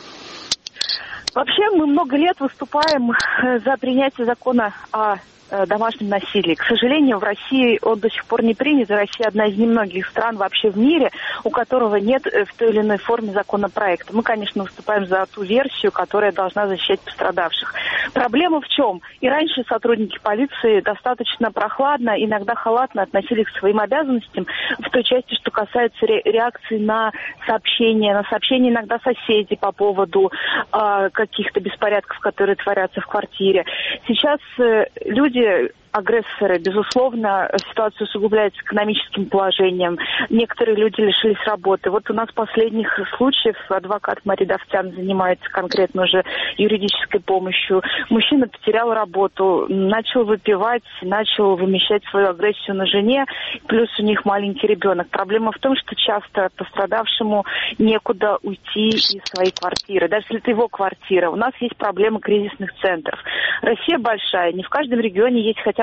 Speaker 5: Вообще мы много лет выступаем за принятие закона о домашнем насилии. К сожалению, в России он до сих пор не принят. Россия одна из немногих стран вообще в мире, у которого нет в той или иной форме законопроекта. Мы, конечно, выступаем за ту версию, которая должна защищать пострадавших. Проблема в чем? И раньше сотрудники полиции достаточно прохладно, иногда халатно относились к своим обязанностям в той части, что касается ре- реакции на сообщения, на сообщения иногда соседей по поводу э, каких-то беспорядков, которые творятся в квартире. Сейчас э, люди агрессоры, безусловно, ситуация усугубляется экономическим положением. Некоторые люди лишились работы. Вот у нас последних случаев адвокат Мария Давтян занимается конкретно уже юридической помощью. Мужчина потерял работу, начал выпивать, начал вымещать свою агрессию на жене, плюс у них маленький ребенок. Проблема в том, что часто пострадавшему некуда уйти из своей квартиры, даже если это его квартира. У нас есть проблема кризисных центров. Россия большая, не в каждом регионе есть хотя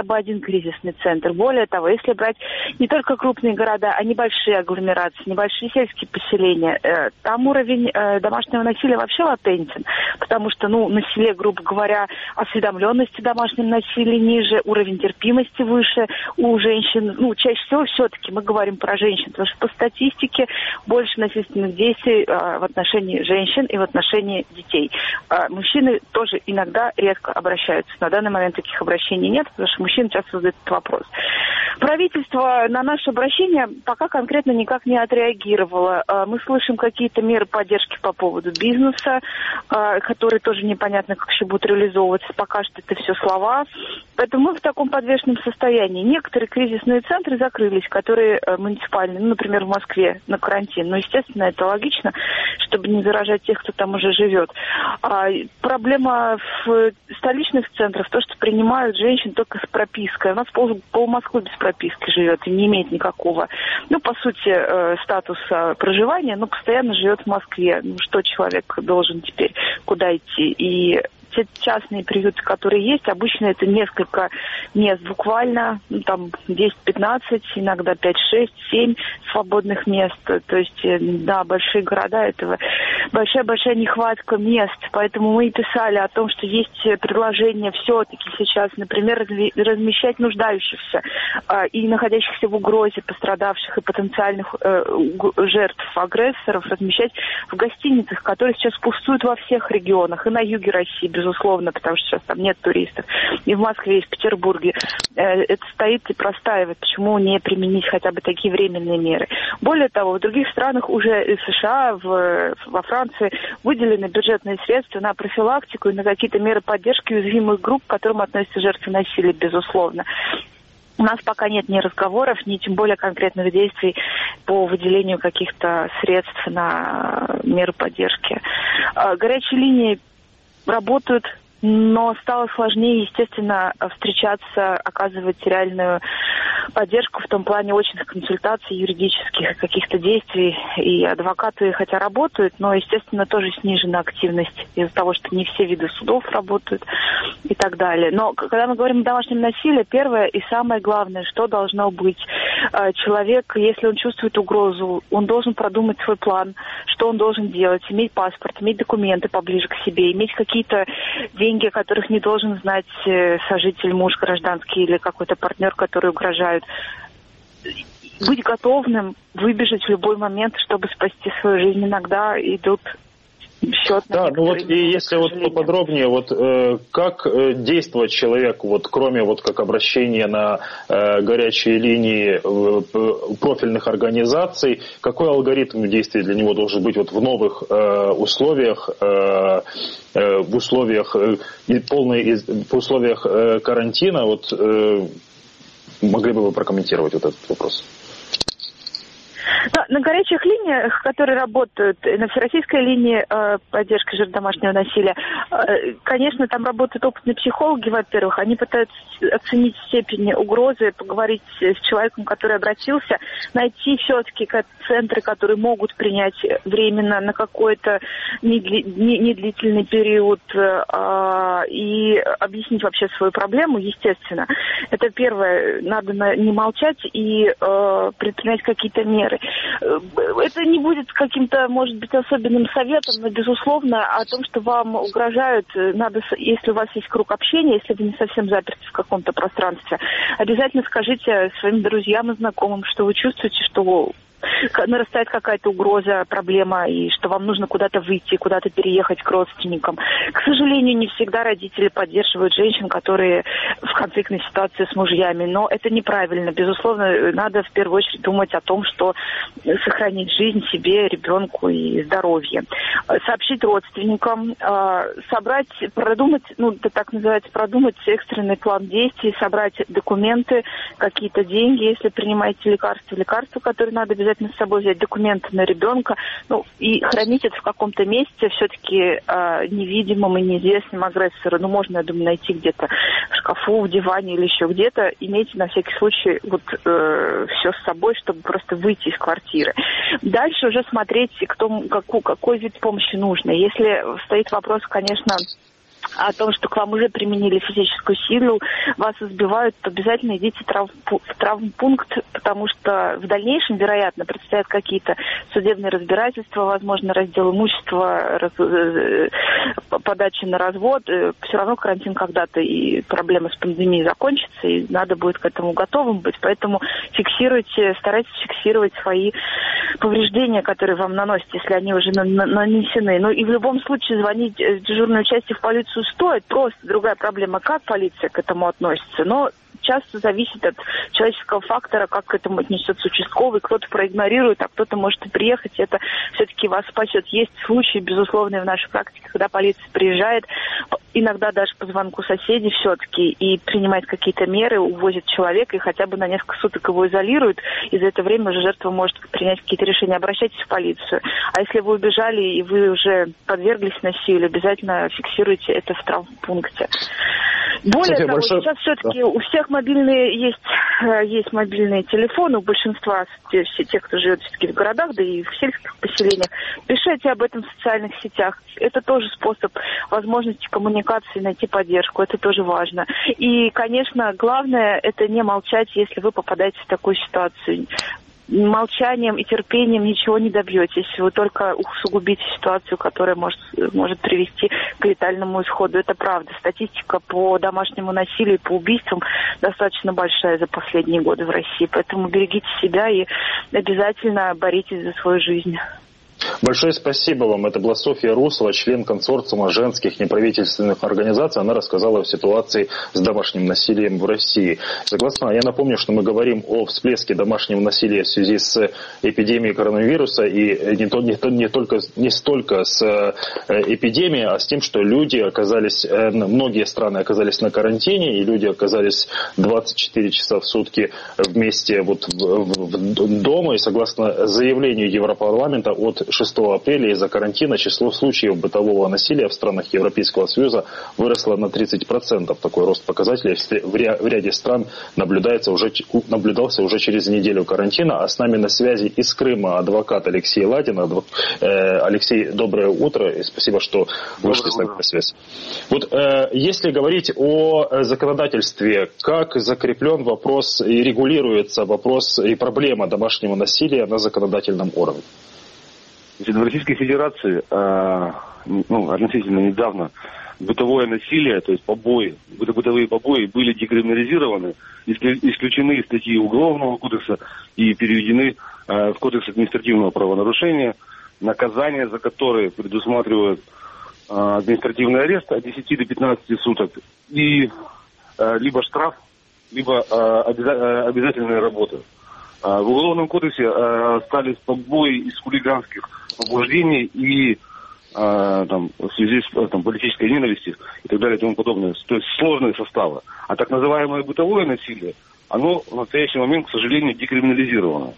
Speaker 5: хотя бы один кризисный центр. Более того, если брать не только крупные города, а небольшие агломерации, небольшие сельские поселения, там уровень домашнего насилия вообще латентен, потому что, ну, на селе, грубо говоря, осведомленность о домашнем насилии ниже, уровень терпимости выше у женщин. Ну, чаще всего все-таки мы говорим про женщин, потому что по статистике больше насильственных действий а, в отношении женщин и в отношении детей. А, мужчины тоже иногда редко обращаются. На данный момент таких обращений нет, потому что мужчины часто задают этот вопрос. Правительство на наше обращение пока конкретно никак не отреагировало. А, мы слышим какие-то меры поддержки по поводу бизнеса, а, которые тоже непонятно, как еще будут реализовываться. Пока что это все слова. Поэтому мы в таком подвешенном состоянии. Некоторые кризисные центры закрылись, которые э, муниципальные, ну, например, в Москве на карантин. Но, естественно, это логично, чтобы не заражать тех, кто там уже живет. А, проблема в столичных центрах, то, что принимают женщин только с пропиской. У нас пол, пол Москвы без прописки живет и не имеет никакого, ну, по сути, э, статуса проживания, но постоянно живет в Москве. Ну, что человек должен теперь, куда идти? И те частные приюты, которые есть, обычно это несколько мест буквально, ну, там десять-пятнадцать, иногда пять, шесть, семь свободных мест. То есть, да, большие города, этого большая-большая нехватка мест. Поэтому мы и писали о том, что есть предложение все-таки сейчас, например, размещать нуждающихся э, и находящихся в угрозе пострадавших и потенциальных э, жертв агрессоров, размещать в гостиницах, которые сейчас пустуют во всех регионах, и на юге России, безусловно, потому что сейчас там нет туристов, и в Москве, и в Петербурге. Это стоит и простаивает. Почему не применить хотя бы такие временные меры? Более того, в других странах уже и в США, в, во Франции выделены бюджетные средства на профилактику и на какие-то меры поддержки уязвимых групп, к которым относятся жертвы насилия, безусловно. У нас пока нет ни разговоров, ни тем более конкретных действий по выделению каких-то средств на меры поддержки. Горячие линии работают, но стало сложнее, естественно, встречаться, оказывать реальную поддержку в том плане очных консультаций, юридических каких-то действий. И адвокаты хотя работают, но, естественно, тоже снижена активность из-за того, что не все виды судов работают и так далее. Но когда мы говорим о домашнем насилии, первое и самое главное, что должно быть. Человек, если он чувствует угрозу, он должен продумать свой план, что он должен делать, иметь паспорт, иметь документы поближе к себе, иметь какие-то деньги, о которых не должен знать сожитель, муж гражданский или какой-то партнер, который угрожает. Быть готовым выбежать в любой момент, чтобы спасти свою жизнь. Иногда идут счет на.
Speaker 3: Да, ну вот и если вот поподробнее, вот э, как э, действовать человеку, вот кроме вот как обращения на э, горячие линии э, профильных организаций, какой алгоритм действий для него должен быть вот в новых э, условиях, э, э, в условиях э, полной, в условиях э, карантина, вот э, могли бы вы прокомментировать вот этот вопрос?
Speaker 5: Да, на горячих линиях, которые работают, на всероссийской линии э, поддержки жертв домашнего насилия, э, конечно, там работают опытные психологи, во-первых, они пытаются оценить степень угрозы, поговорить с человеком, который обратился, найти все-таки центры, которые могут принять временно на какой-то недлительный период э, и объяснить вообще свою проблему, естественно. Это первое, надо не молчать и э, предпринять какие-то меры. Это не будет каким-то, может быть, особенным советом, но, безусловно, о том, что вам угрожают, надо, если у вас есть круг общения, если вы не совсем заперты в каком-то пространстве, обязательно скажите своим друзьям и знакомым, что вы чувствуете, что нарастает какая-то угроза, проблема, и что вам нужно куда-то выйти, куда-то переехать к родственникам. К сожалению, не всегда родители поддерживают женщин, которые в конфликтной ситуации с мужьями, но это неправильно. Безусловно, надо в первую очередь думать о том, что сохранить жизнь себе, ребенку и здоровье. Сообщить родственникам, собрать, продумать, ну, это так называется, продумать экстренный план действий, собрать документы, какие-то деньги, если принимаете лекарства, лекарства, которые надо обязательно с собой взять, документы на ребенка, ну, и хранить это в каком-то месте, все-таки э, невидимым и неизвестным агрессору. Ну, можно, я думаю, найти где-то в шкафу, в диване или еще где-то. Имейте на всякий случай вот э, все с собой, чтобы просто выйти из квартиры. Дальше уже смотреть, кто, какой, какой вид помощи нужно. Если стоит вопрос, конечно, о том, что к вам уже применили физическую силу, вас избивают, то обязательно идите в, трав... в травмпункт, потому что в дальнейшем, вероятно, предстоят какие-то судебные разбирательства, возможно, раздел имущества, раз... подача на развод. Все равно карантин когда-то и проблема с пандемией закончится, и надо будет к этому готовым быть. Поэтому фиксируйте, старайтесь фиксировать свои повреждения, которые вам наносят, если они уже нанесены. Ну и в любом случае звонить в дежурную часть в полицию стоит. Просто другая проблема, как полиция к этому относится. Но часто зависит от человеческого фактора, как к этому отнесется участковый. Кто-то проигнорирует, а кто-то может и приехать. Это все-таки вас спасет. Есть случаи, безусловно, в нашей практике, когда полиция приезжает, иногда даже по звонку соседей все-таки, и принимает какие-то меры, увозит человека и хотя бы на несколько суток его изолирует. И за это время уже жертва может принять какие-то решения. Обращайтесь в полицию. А если вы убежали и вы уже подверглись насилию, обязательно фиксируйте это в травмпункте. Более
Speaker 3: Кстати,
Speaker 5: того,
Speaker 3: большое...
Speaker 5: сейчас все-таки
Speaker 3: да.
Speaker 5: у всех мобильные есть, есть мобильные телефоны, у большинства, все те, кто живет все-таки в городах, да и в сельских поселениях. Пишите об этом в социальных сетях. Это тоже способ возможности коммуникации, найти поддержку. Это тоже важно. И, конечно, главное – это не молчать, если вы попадаете в такую ситуацию. Молчанием и терпением ничего не добьетесь. Вы только усугубите ситуацию, которая может, может привести к летальному исходу. Это правда. Статистика по домашнему насилию и по убийствам достаточно большая за последние годы в России. Поэтому берегите себя и обязательно боритесь за свою жизнь.
Speaker 3: Большое спасибо вам. Это была Софья Русова, член консорциума женских неправительственных организаций. Она рассказала о ситуации с домашним насилием в России. Согласно, я напомню, что мы говорим о всплеске домашнего насилия в связи с эпидемией коронавируса. И не, то, не, то, не, только, не столько с эпидемией, а с тем, что люди оказались, многие страны оказались на карантине, и люди оказались двадцать четыре часа в сутки вместе вот в, в, в, дома. И согласно заявлению Европарламента от шестого апреля из-за карантина число случаев бытового насилия в странах Европейского Союза выросло на тридцать процентов. Такой рост показателей в ряде стран наблюдается уже, наблюдался уже через неделю карантина. А с нами на связи из Крыма адвокат Алексей Ладин. Адвок... Алексей, доброе утро и спасибо, что вышли с нами на связь. Вот э, если говорить о законодательстве, как закреплен вопрос и регулируется вопрос и проблема домашнего насилия на законодательном уровне?
Speaker 6: В Российской Федерации э, ну, относительно недавно бытовое насилие, то есть побои, бытовые побои были декриминализированы, исключены из статьи Уголовного кодекса и переведены э, в Кодекс административного правонарушения, наказание за которые предусматривает э, административный арест от десяти до пятнадцати суток и э, либо штраф, либо э, обяза- обязательная работа. В Уголовном кодексе э, стали побои из хулиганских побуждений и э, там, в связи с там, политической ненавистью и так далее и тому подобное. То есть сложные составы. А так называемое бытовое насилие, оно в настоящий момент, к сожалению, декриминализировано.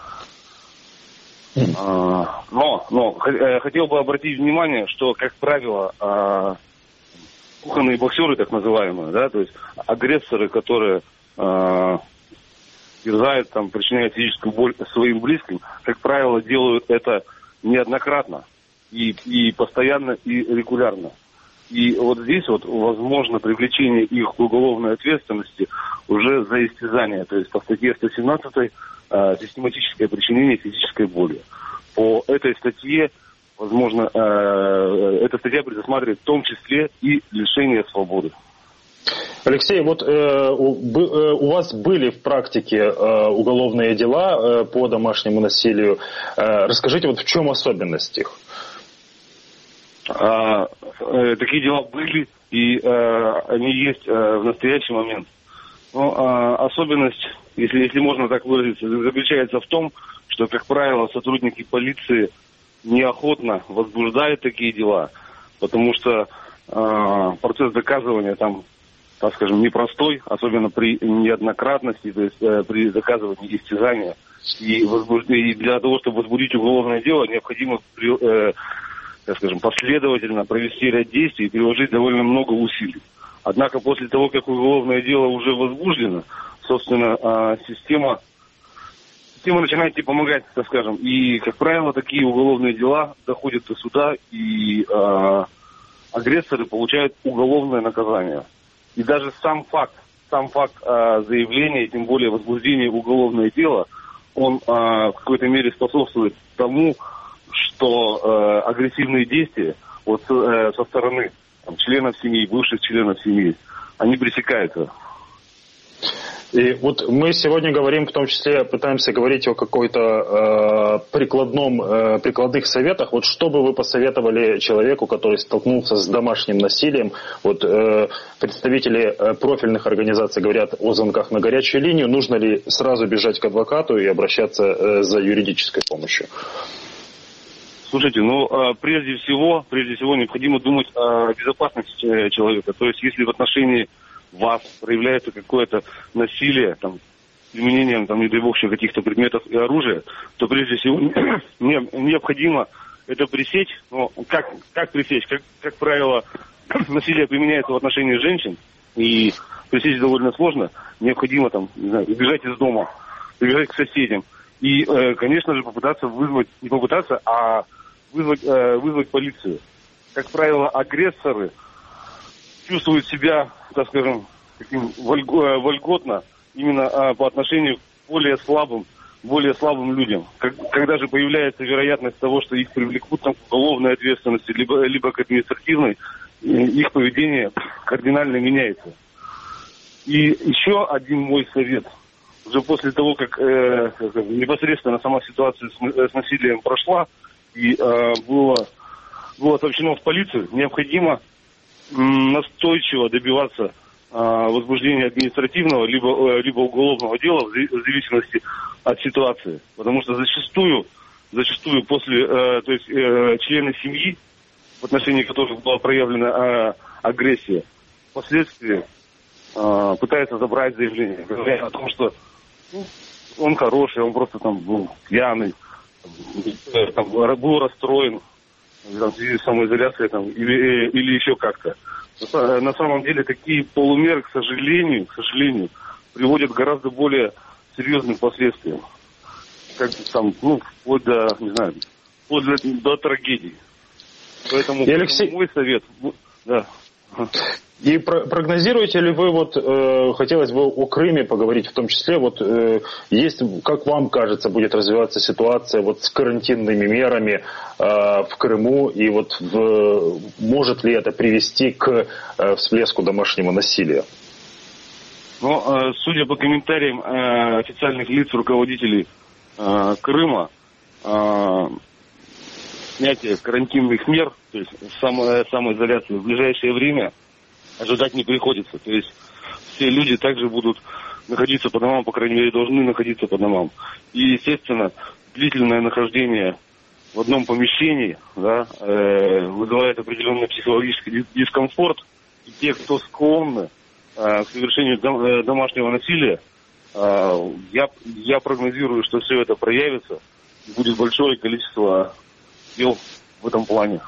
Speaker 6: Э, но, но э, хотел бы обратить внимание, что, как правило, э, кухонные боксеры, так называемые, да, то есть агрессоры, которые... Э, терзают, там, причиняют физическую боль своим близким, как правило, делают это неоднократно и, и постоянно, и регулярно. И вот здесь вот возможно привлечение их к уголовной ответственности уже за истязание, то есть по статье сто семнадцать э, систематическое причинение физической боли. По этой статье, возможно, э, эта статья предусматривает в том числе и лишение свободы.
Speaker 3: Алексей, вот э, у, э, у вас были в практике э, уголовные дела э, по домашнему насилию. Э, расскажите, вот в чем особенность их?
Speaker 6: А, э, такие дела были, и э, они есть э, в настоящий момент. Но э, особенность, если, если можно так выразиться, заключается в том, что, как правило, сотрудники полиции неохотно возбуждают такие дела, потому что э, процесс доказывания там, так скажем, непростой, особенно при неоднократности, то есть э, при доказывании истязания. И, возбуж... и для того, чтобы возбудить уголовное дело, необходимо, э, так скажем, последовательно провести ряд действий и приложить довольно много усилий. Однако после того, как уголовное дело уже возбуждено, собственно, э, система, система начинает тебе помогать, так скажем. И, как правило, такие уголовные дела доходят до суда, и э, агрессоры получают уголовное наказание. И даже сам факт, сам факт э, заявления, тем более возбуждения уголовного дела, он э, в какой-то мере способствует тому, что э, агрессивные действия вот, э, со стороны там, членов семьи, бывших членов семьи, они пресекаются.
Speaker 3: И вот мы сегодня говорим, в том числе пытаемся говорить о какой-то э, прикладном, э, прикладных советах. Вот что бы вы посоветовали человеку, который столкнулся с домашним насилием? Вот э, представители э, профильных организаций говорят о звонках на горячую линию. Нужно ли сразу бежать к адвокату и обращаться э, за юридической помощью?
Speaker 6: Слушайте, ну, прежде всего, прежде всего необходимо думать о безопасности человека. То есть, если в отношении вас проявляется какое-то насилие, там, применением, там, не дай бог, каких-то предметов и оружия, то прежде всего необходимо это пресечь. Но как, как пресечь? Как, как правило, насилие применяется в отношении женщин, и пресечь довольно сложно. Необходимо там, не знаю, убежать из дома, убежать к соседям. И, э, конечно же, попытаться вызвать, не попытаться, а вызвать, э, вызвать полицию. Как правило, агрессоры чувствуют себя, так скажем, таким вольго, вольготно именно э, по отношению к более слабым, более слабым людям. Как, когда же появляется вероятность того, что их привлекут там, к уголовной ответственности, либо, либо к административной, их поведение кардинально меняется. И еще один мой совет. Уже после того, как э, непосредственно сама ситуация с, с насилием прошла и э, было, было сообщено в полицию, необходимо м, настойчиво добиваться э, возбуждения административного либо, э, либо уголовного дела в зависимости от ситуации. Потому что зачастую, зачастую после, э, то есть э, члены семьи, в отношении которых была проявлена э, агрессия, впоследствии э, пытаются забрать заявление, говоря о том, что ну, он хороший, он просто там был пьяный, там, был расстроен там, в связи с самоизоляцией там, или, или еще как-то. На самом деле такие полумеры, к сожалению, к сожалению, приводят к гораздо более серьезным последствиям. Как там, ну, вплоть до, не знаю, вплоть до, до трагедии. Поэтому
Speaker 3: Алексей...
Speaker 6: мой совет, да.
Speaker 3: И прогнозируете ли вы, вот э, хотелось бы о Крыме поговорить в том числе, вот э, есть, как вам кажется, будет развиваться ситуация вот с карантинными мерами э, в Крыму, и вот в, может ли это привести к э, всплеску домашнего насилия?
Speaker 6: Ну, э, судя по комментариям э, официальных лиц, руководителей э, Крыма, э, снятие карантинных мер, то есть само, самоизоляции в ближайшее время ожидать не приходится. То есть все люди также будут находиться по домам, по крайней мере, должны находиться по домам. И, естественно, длительное нахождение в одном помещении, да, э, вызывает определенный психологический дискомфорт. И те, кто склонны э, к совершению дом, э, домашнего насилия, э, я, я прогнозирую, что все это проявится. Будет большое количество дел в этом плане.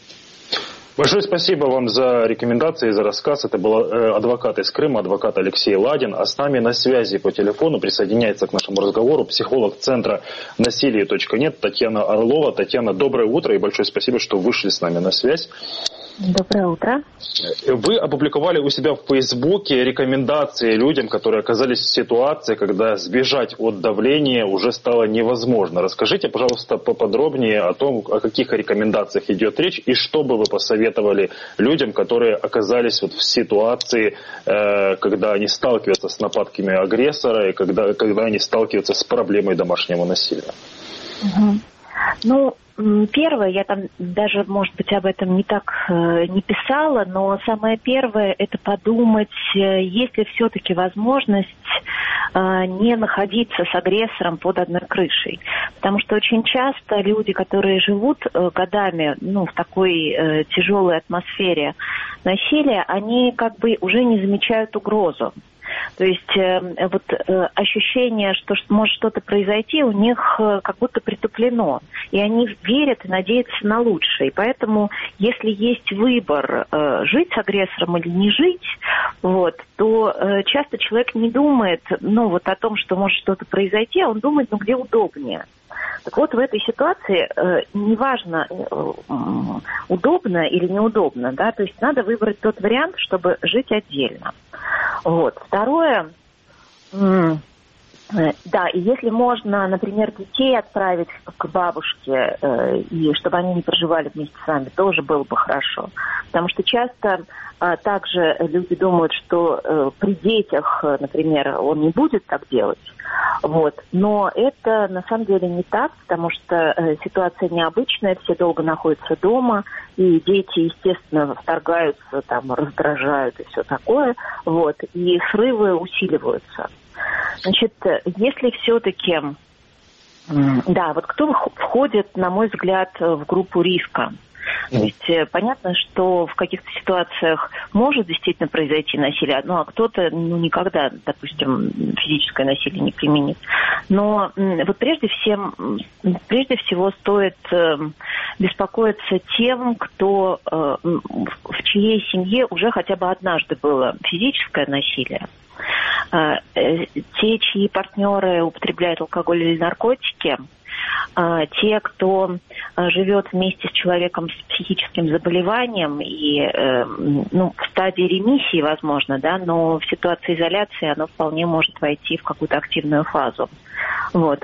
Speaker 3: Большое спасибо вам за рекомендации, за рассказ. Это был адвокат из Крыма, адвокат Алексей Ладин. А с нами на связи по телефону присоединяется к нашему разговору психолог центра насилие точка нет Татьяна Орлова. Татьяна, доброе утро и большое спасибо, что вышли с нами на связь.
Speaker 7: Доброе утро.
Speaker 3: Вы опубликовали у себя в Фейсбуке рекомендации людям, которые оказались в ситуации, когда сбежать от давления уже стало невозможно. Расскажите, пожалуйста, поподробнее о том, о каких рекомендациях идет речь, и что бы вы посоветовали людям, которые оказались вот в ситуации, когда они сталкиваются с нападками агрессора и когда, когда они сталкиваются с проблемой домашнего насилия.
Speaker 7: Угу. Ну, первое, я там даже, может быть, об этом не так э, не писала, но самое первое – это подумать, э, есть ли все-таки возможность э, не находиться с агрессором под одной крышей. Потому что очень часто люди, которые живут э, годами ну, в такой э, тяжелой атмосфере насилия, они как бы уже не замечают угрозу. То есть э, вот э, ощущение, что может что-то произойти, у них э, как будто притуплено. И они верят и надеются на лучшее. И поэтому, если есть выбор э, жить с агрессором или не жить, вот, то э, часто человек не думает ну, вот о том, что может что-то произойти, а он думает, ну где удобнее. Так вот, в этой ситуации э, неважно, э, удобно или неудобно, да, то есть надо выбрать тот вариант, чтобы жить отдельно. Вот. Второе, э, да, и если можно, например, детей отправить к бабушке, э, и чтобы они не проживали вместе с вами, тоже было бы хорошо. Потому что часто э, также люди думают, что э, при детях, например, он не будет так делать. Вот. Но это на самом деле не так, потому что э, ситуация необычная, все долго находятся дома, и дети, естественно, вторгаются, там, раздражают и все такое, вот, и срывы усиливаются. Значит, если все-таки, да, вот кто входит, на мой взгляд, в группу риска? То есть понятно, что в каких-то ситуациях может действительно произойти насилие, ну а кто-то ну, никогда, допустим, физическое насилие не применит. Но вот прежде всем, прежде всего стоит беспокоиться тем, кто в чьей семье уже хотя бы однажды было физическое насилие. Те, чьи партнеры употребляют алкоголь или наркотики, те, кто живет вместе с человеком с психическим заболеванием и ну, в стадии ремиссии, возможно, да, но в ситуации изоляции оно вполне может войти в какую-то активную фазу. Вот.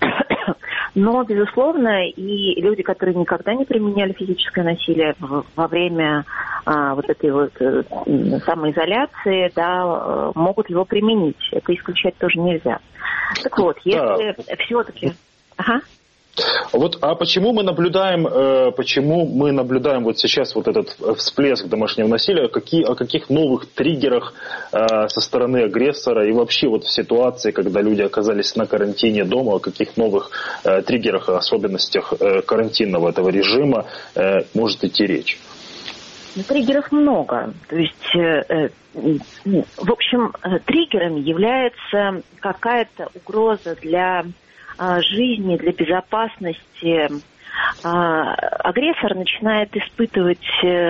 Speaker 7: Но, безусловно, и люди, которые никогда не применяли физическое насилие во время а, вот этой вот самоизоляции, да, могут его применить. Это исключать тоже нельзя. Так вот, если да. все-таки... Ага.
Speaker 3: Вот, а почему мы наблюдаем, э, почему мы наблюдаем вот сейчас вот этот всплеск домашнего насилия, какие, о каких новых триггерах э, со стороны агрессора и вообще вот в ситуации, когда люди оказались на карантине дома, о каких новых э, триггерах, особенностях э, карантинного этого режима э, может идти речь?
Speaker 7: Триггеров много. То есть, э, э, в общем, триггерами является какая-то угроза для жизни, для безопасности. Агрессор начинает испытывать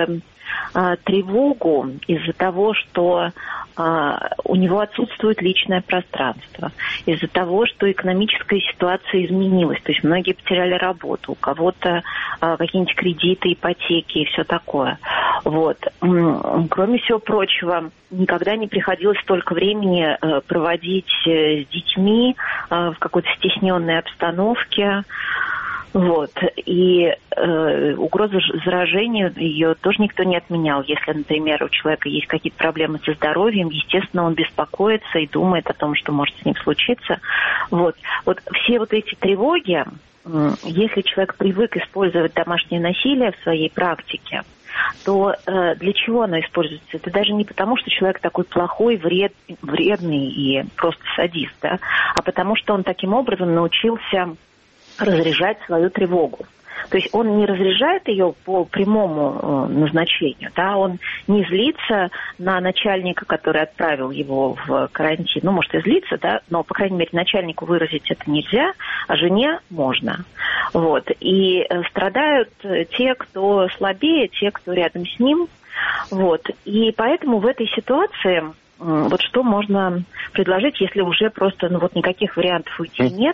Speaker 7: тревогу из-за того, что у него отсутствует личное пространство, из-за того, что экономическая ситуация изменилась. То есть многие потеряли работу, у кого-то какие-нибудь кредиты, ипотеки и все такое. Вот. Кроме всего прочего, никогда не приходилось столько времени проводить с детьми в какой-то стесненной обстановке. Вот. И э, угроза заражения, ее тоже никто не отменял. Если, например, у человека есть какие-то проблемы со здоровьем, естественно, он беспокоится и думает о том, что может с ним случиться. Вот, вот все вот эти тревоги, э, если человек привык использовать домашнее насилие в своей практике, то э, для чего оно используется? Это даже не потому, что человек такой плохой, вред, вредный и просто садист, да, а потому что он таким образом научился разряжать свою тревогу. То есть он не разряжает ее по прямому э, назначению, да, он не злится на начальника, который отправил его в карантин. Ну, может и злиться, да, но, по крайней мере, начальнику выразить это нельзя, а жене можно. Вот. И э, страдают те, кто слабее, те, кто рядом с ним. Вот. И поэтому в этой ситуации э, вот что можно предложить, если уже просто ну, вот никаких вариантов уйти нет,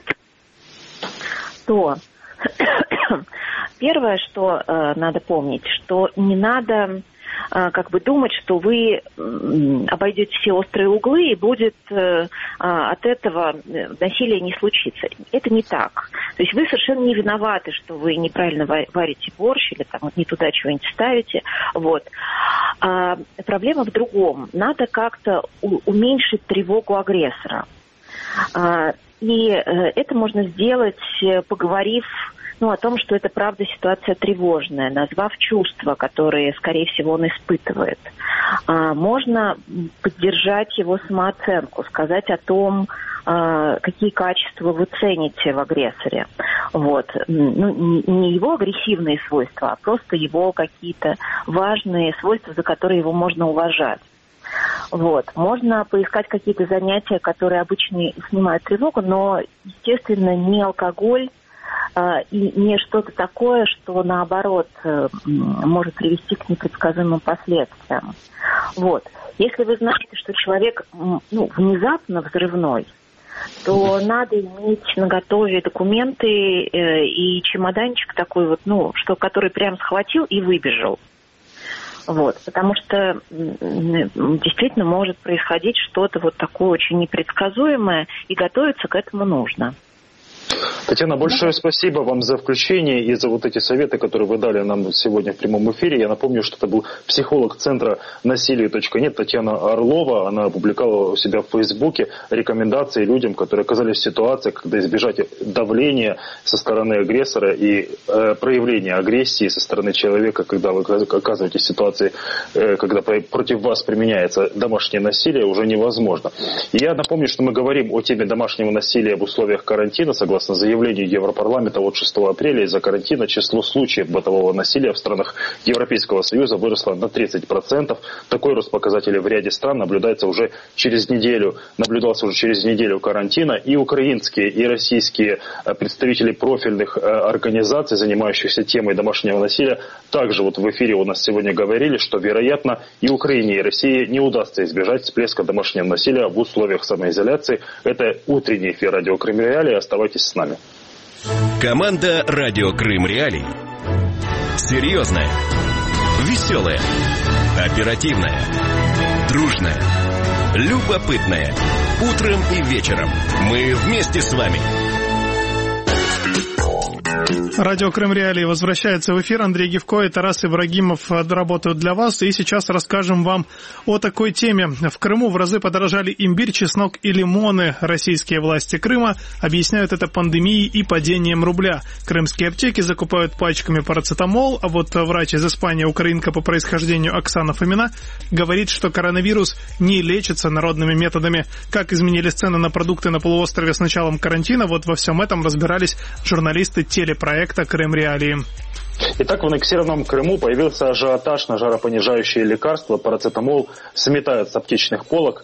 Speaker 7: то первое, что э, надо помнить, что не надо э, как бы думать, что вы э, обойдете все острые углы и будет э, от этого насилия не случиться. Это не так. То есть вы совершенно не виноваты, что вы неправильно варите борщ или там не туда чего-нибудь ставите. Вот. А проблема в другом. Надо как-то у- уменьшить тревогу агрессора. А, И это можно сделать, поговорив ну, о том, что это правда ситуация тревожная, назвав чувства, которые, скорее всего, он испытывает. Можно поддержать его самооценку, сказать о том, какие качества вы цените в агрессоре. Вот. Ну, не его агрессивные свойства, а просто его какие-то важные свойства, за которые его можно уважать. Вот. Можно поискать какие-то занятия, которые обычно снимают тревогу, но, естественно, не алкоголь э, и не что-то такое, что, наоборот, э, может привести к непредсказуемым последствиям. Вот. Если вы знаете, что человек ну, внезапно взрывной, то надо иметь наготове документы э, и чемоданчик такой вот, ну, что, который прям схватил и выбежал. Вот, потому что действительно может происходить что-то вот такое очень непредсказуемое, и готовиться к этому нужно.
Speaker 3: Татьяна, большое спасибо вам за включение и за вот эти советы, которые вы дали нам сегодня в прямом эфире. Я напомню, что это был психолог центра насилия точка нет Татьяна Орлова. Она опубликовала у себя в Фейсбуке рекомендации людям, которые оказались в ситуации, когда избежать давления со стороны агрессора и э, проявления агрессии со стороны человека, когда вы оказываетесь в ситуации, э, когда против вас применяется домашнее насилие, уже невозможно. И я напомню, что мы говорим о теме домашнего насилия в условиях карантина, согласно Согласно заявлению Европарламента от шестого апреля, из-за карантина число случаев бытового насилия в странах Европейского Союза выросло на тридцать процентов. Такой рост показателей в ряде стран наблюдается уже через неделю, наблюдался уже через неделю карантина. И украинские, и российские представители профильных организаций, занимающихся темой домашнего насилия, также вот в эфире у нас сегодня говорили, что, вероятно, и Украине, и России не удастся избежать всплеска домашнего насилия в условиях самоизоляции. Это утренний эфир радио Крым Реалии. Оставайтесь с нами.
Speaker 1: Команда «Радио Крым Реалии». Серьезная, веселая, оперативная, дружная, любопытная. Утром и вечером мы вместе с вами.
Speaker 2: Радио Крым Реалии возвращается в эфир. Андрей Гивко и Тарас Ибрагимов работают для вас. И сейчас расскажем вам о такой теме. В Крыму в разы подорожали имбирь, чеснок и лимоны. Российские власти Крыма объясняют это пандемией и падением рубля. Крымские аптеки закупают пачками парацетамол, а вот врач из Испании, украинка по происхождению Оксана Фомина, говорит, что коронавирус не лечится народными методами. Как изменились цены на продукты на полуострове с началом карантина, вот во всем этом разбирались журналисты телепроекта «Крым Реалии».
Speaker 3: Итак, в аннексированном Крыму появился ажиотаж на жаропонижающие лекарства. Парацетамол сметают с аптечных полок.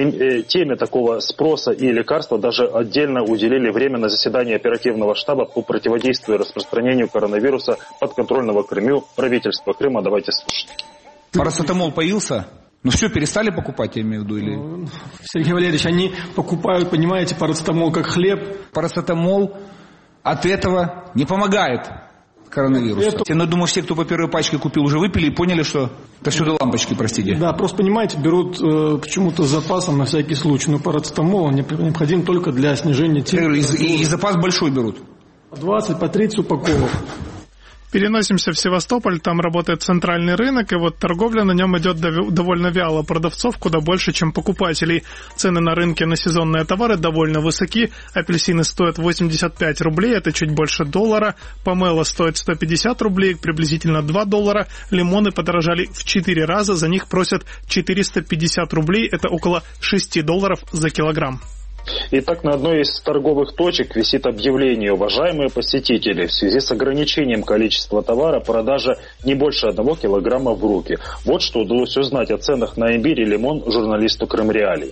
Speaker 3: Теме такого спроса и лекарства даже отдельно уделили время на заседании оперативного штаба по противодействию распространению коронавируса подконтрольного Крыму правительства Крыма. Давайте слушать.
Speaker 8: Парацетамол появился? Ну все, перестали покупать, я имею в виду? Или...
Speaker 9: Сергей Валерьевич, они покупают, понимаете, парацетамол как хлеб.
Speaker 8: Парацетамол от этого не помогает коронавирусу. Это... Я думаю, все, кто по первой пачке купил, уже выпили и поняли, что это все до лампочки, простите.
Speaker 9: Да, просто, понимаете, берут э, почему-то с запасом на всякий случай. Но парацетамол необходим только для снижения температуры.
Speaker 8: И, и, и запас большой берут?
Speaker 9: двадцать по тридцать упаковок.
Speaker 2: Переносимся в Севастополь, там работает центральный рынок, и вот торговля на нем идет довольно вяло. Продавцов куда больше, чем покупателей. Цены на рынке на сезонные товары довольно высоки. Апельсины стоят восемьдесят пять рублей, это чуть больше доллара. Помело стоит сто пятьдесят рублей, приблизительно два доллара. Лимоны подорожали в четыре раза, за них просят четыреста пятьдесят рублей, это около шесть долларов за килограмм.
Speaker 3: Итак, на одной из торговых точек висит объявление: уважаемые посетители, в связи с ограничением количества товара, продажа не больше одного килограмма в руки. Вот что удалось узнать о ценах на имбирь и лимон журналисту Крым Реалии.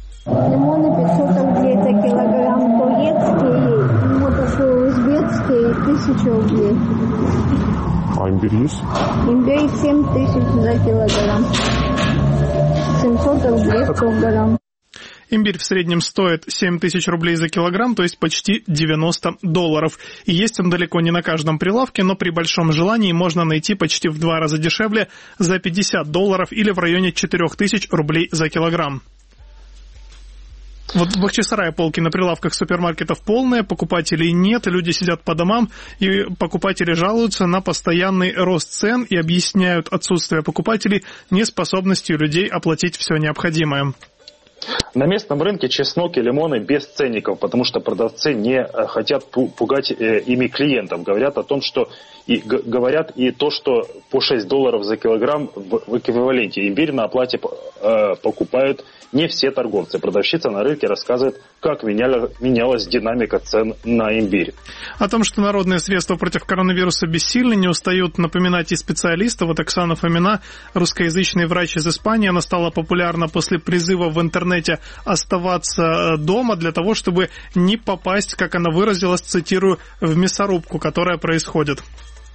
Speaker 10: Лимоны пятьсот рублей за килограмм турецкий, вот узбекский тысяча рублей.
Speaker 11: А имбирь есть?
Speaker 10: Имбирь семь тысяч за килограмм. семьсот рублей сто грамм.
Speaker 2: Имбирь в среднем стоит семь тысяч рублей за килограмм, то есть почти девяносто долларов. И есть он далеко не на каждом прилавке, но при большом желании можно найти почти в два раза дешевле за пятьдесят долларов или в районе четыре тысячи рублей за килограмм. Вот в Бахчисарае полки на прилавках супермаркетов полные, покупателей нет, люди сидят по домам, и покупатели жалуются на постоянный рост цен и объясняют отсутствие покупателей неспособностью людей оплатить все необходимое.
Speaker 3: На местном рынке чеснок и лимоны без ценников, потому что продавцы не хотят пугать ими клиентов. Говорят о том, что и говорят и то, что по шесть долларов за килограмм в эквиваленте имбирь на оплате покупают не все торговцы. Продавщица на рынке рассказывает, как менялась динамика цен на имбирь.
Speaker 2: О том, что народные средства против коронавируса бессильны, не устают напоминать и специалисты. Вот Оксана Фомина, русскоязычный врач из Испании, она стала популярна после призыва в интернете оставаться дома для того, чтобы не попасть, как она выразилась, цитирую, в мясорубку, которая происходит.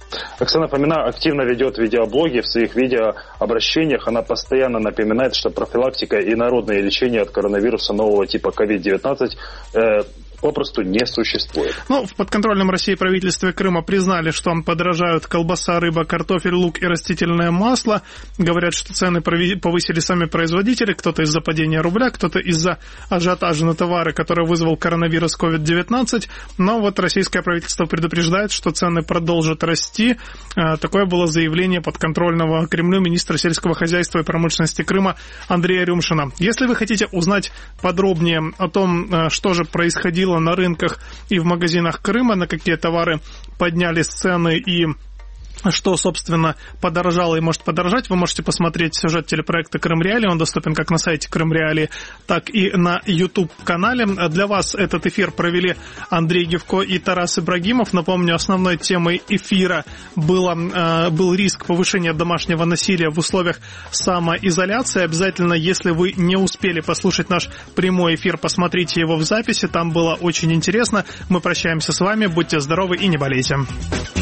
Speaker 3: Оксана Фомина активно ведет видеоблоги. В своих видеообращениях она постоянно напоминает, что профилактика и народное лечение от коронавируса нового типа ковид девятнадцать э, попросту не существует.
Speaker 2: Ну, в подконтрольном России правительстве Крыма признали, что подорожают колбаса, рыба, картофель, лук и растительное масло. Говорят, что цены повысили сами производители, кто-то из-за падения рубля, кто-то из-за ажиотажа на товары, который вызвал коронавирус ковид девятнадцать. Но вот российское правительство предупреждает, что цены продолжат расти. Такое было заявление подконтрольного Кремлю министра сельского хозяйства и промышленности Крыма Андрея Рюмшина. Если вы хотите узнать подробнее о том, что же происходило на рынках и в магазинах Крыма, на какие товары поднялись цены и что, собственно, подорожало и может подорожать, вы можете посмотреть сюжет телепроекта «Крым Реалии». Он доступен как на сайте Крым Реалии, так и на YouTube-канале. Для вас этот эфир провели Андрей Гевко и Тарас Ибрагимов. Напомню, основной темой эфира было, был риск повышения домашнего насилия в условиях самоизоляции. Обязательно, если вы не успели послушать наш прямой эфир, посмотрите его в записи. Там было очень интересно. Мы прощаемся с вами. Будьте здоровы и не болейте.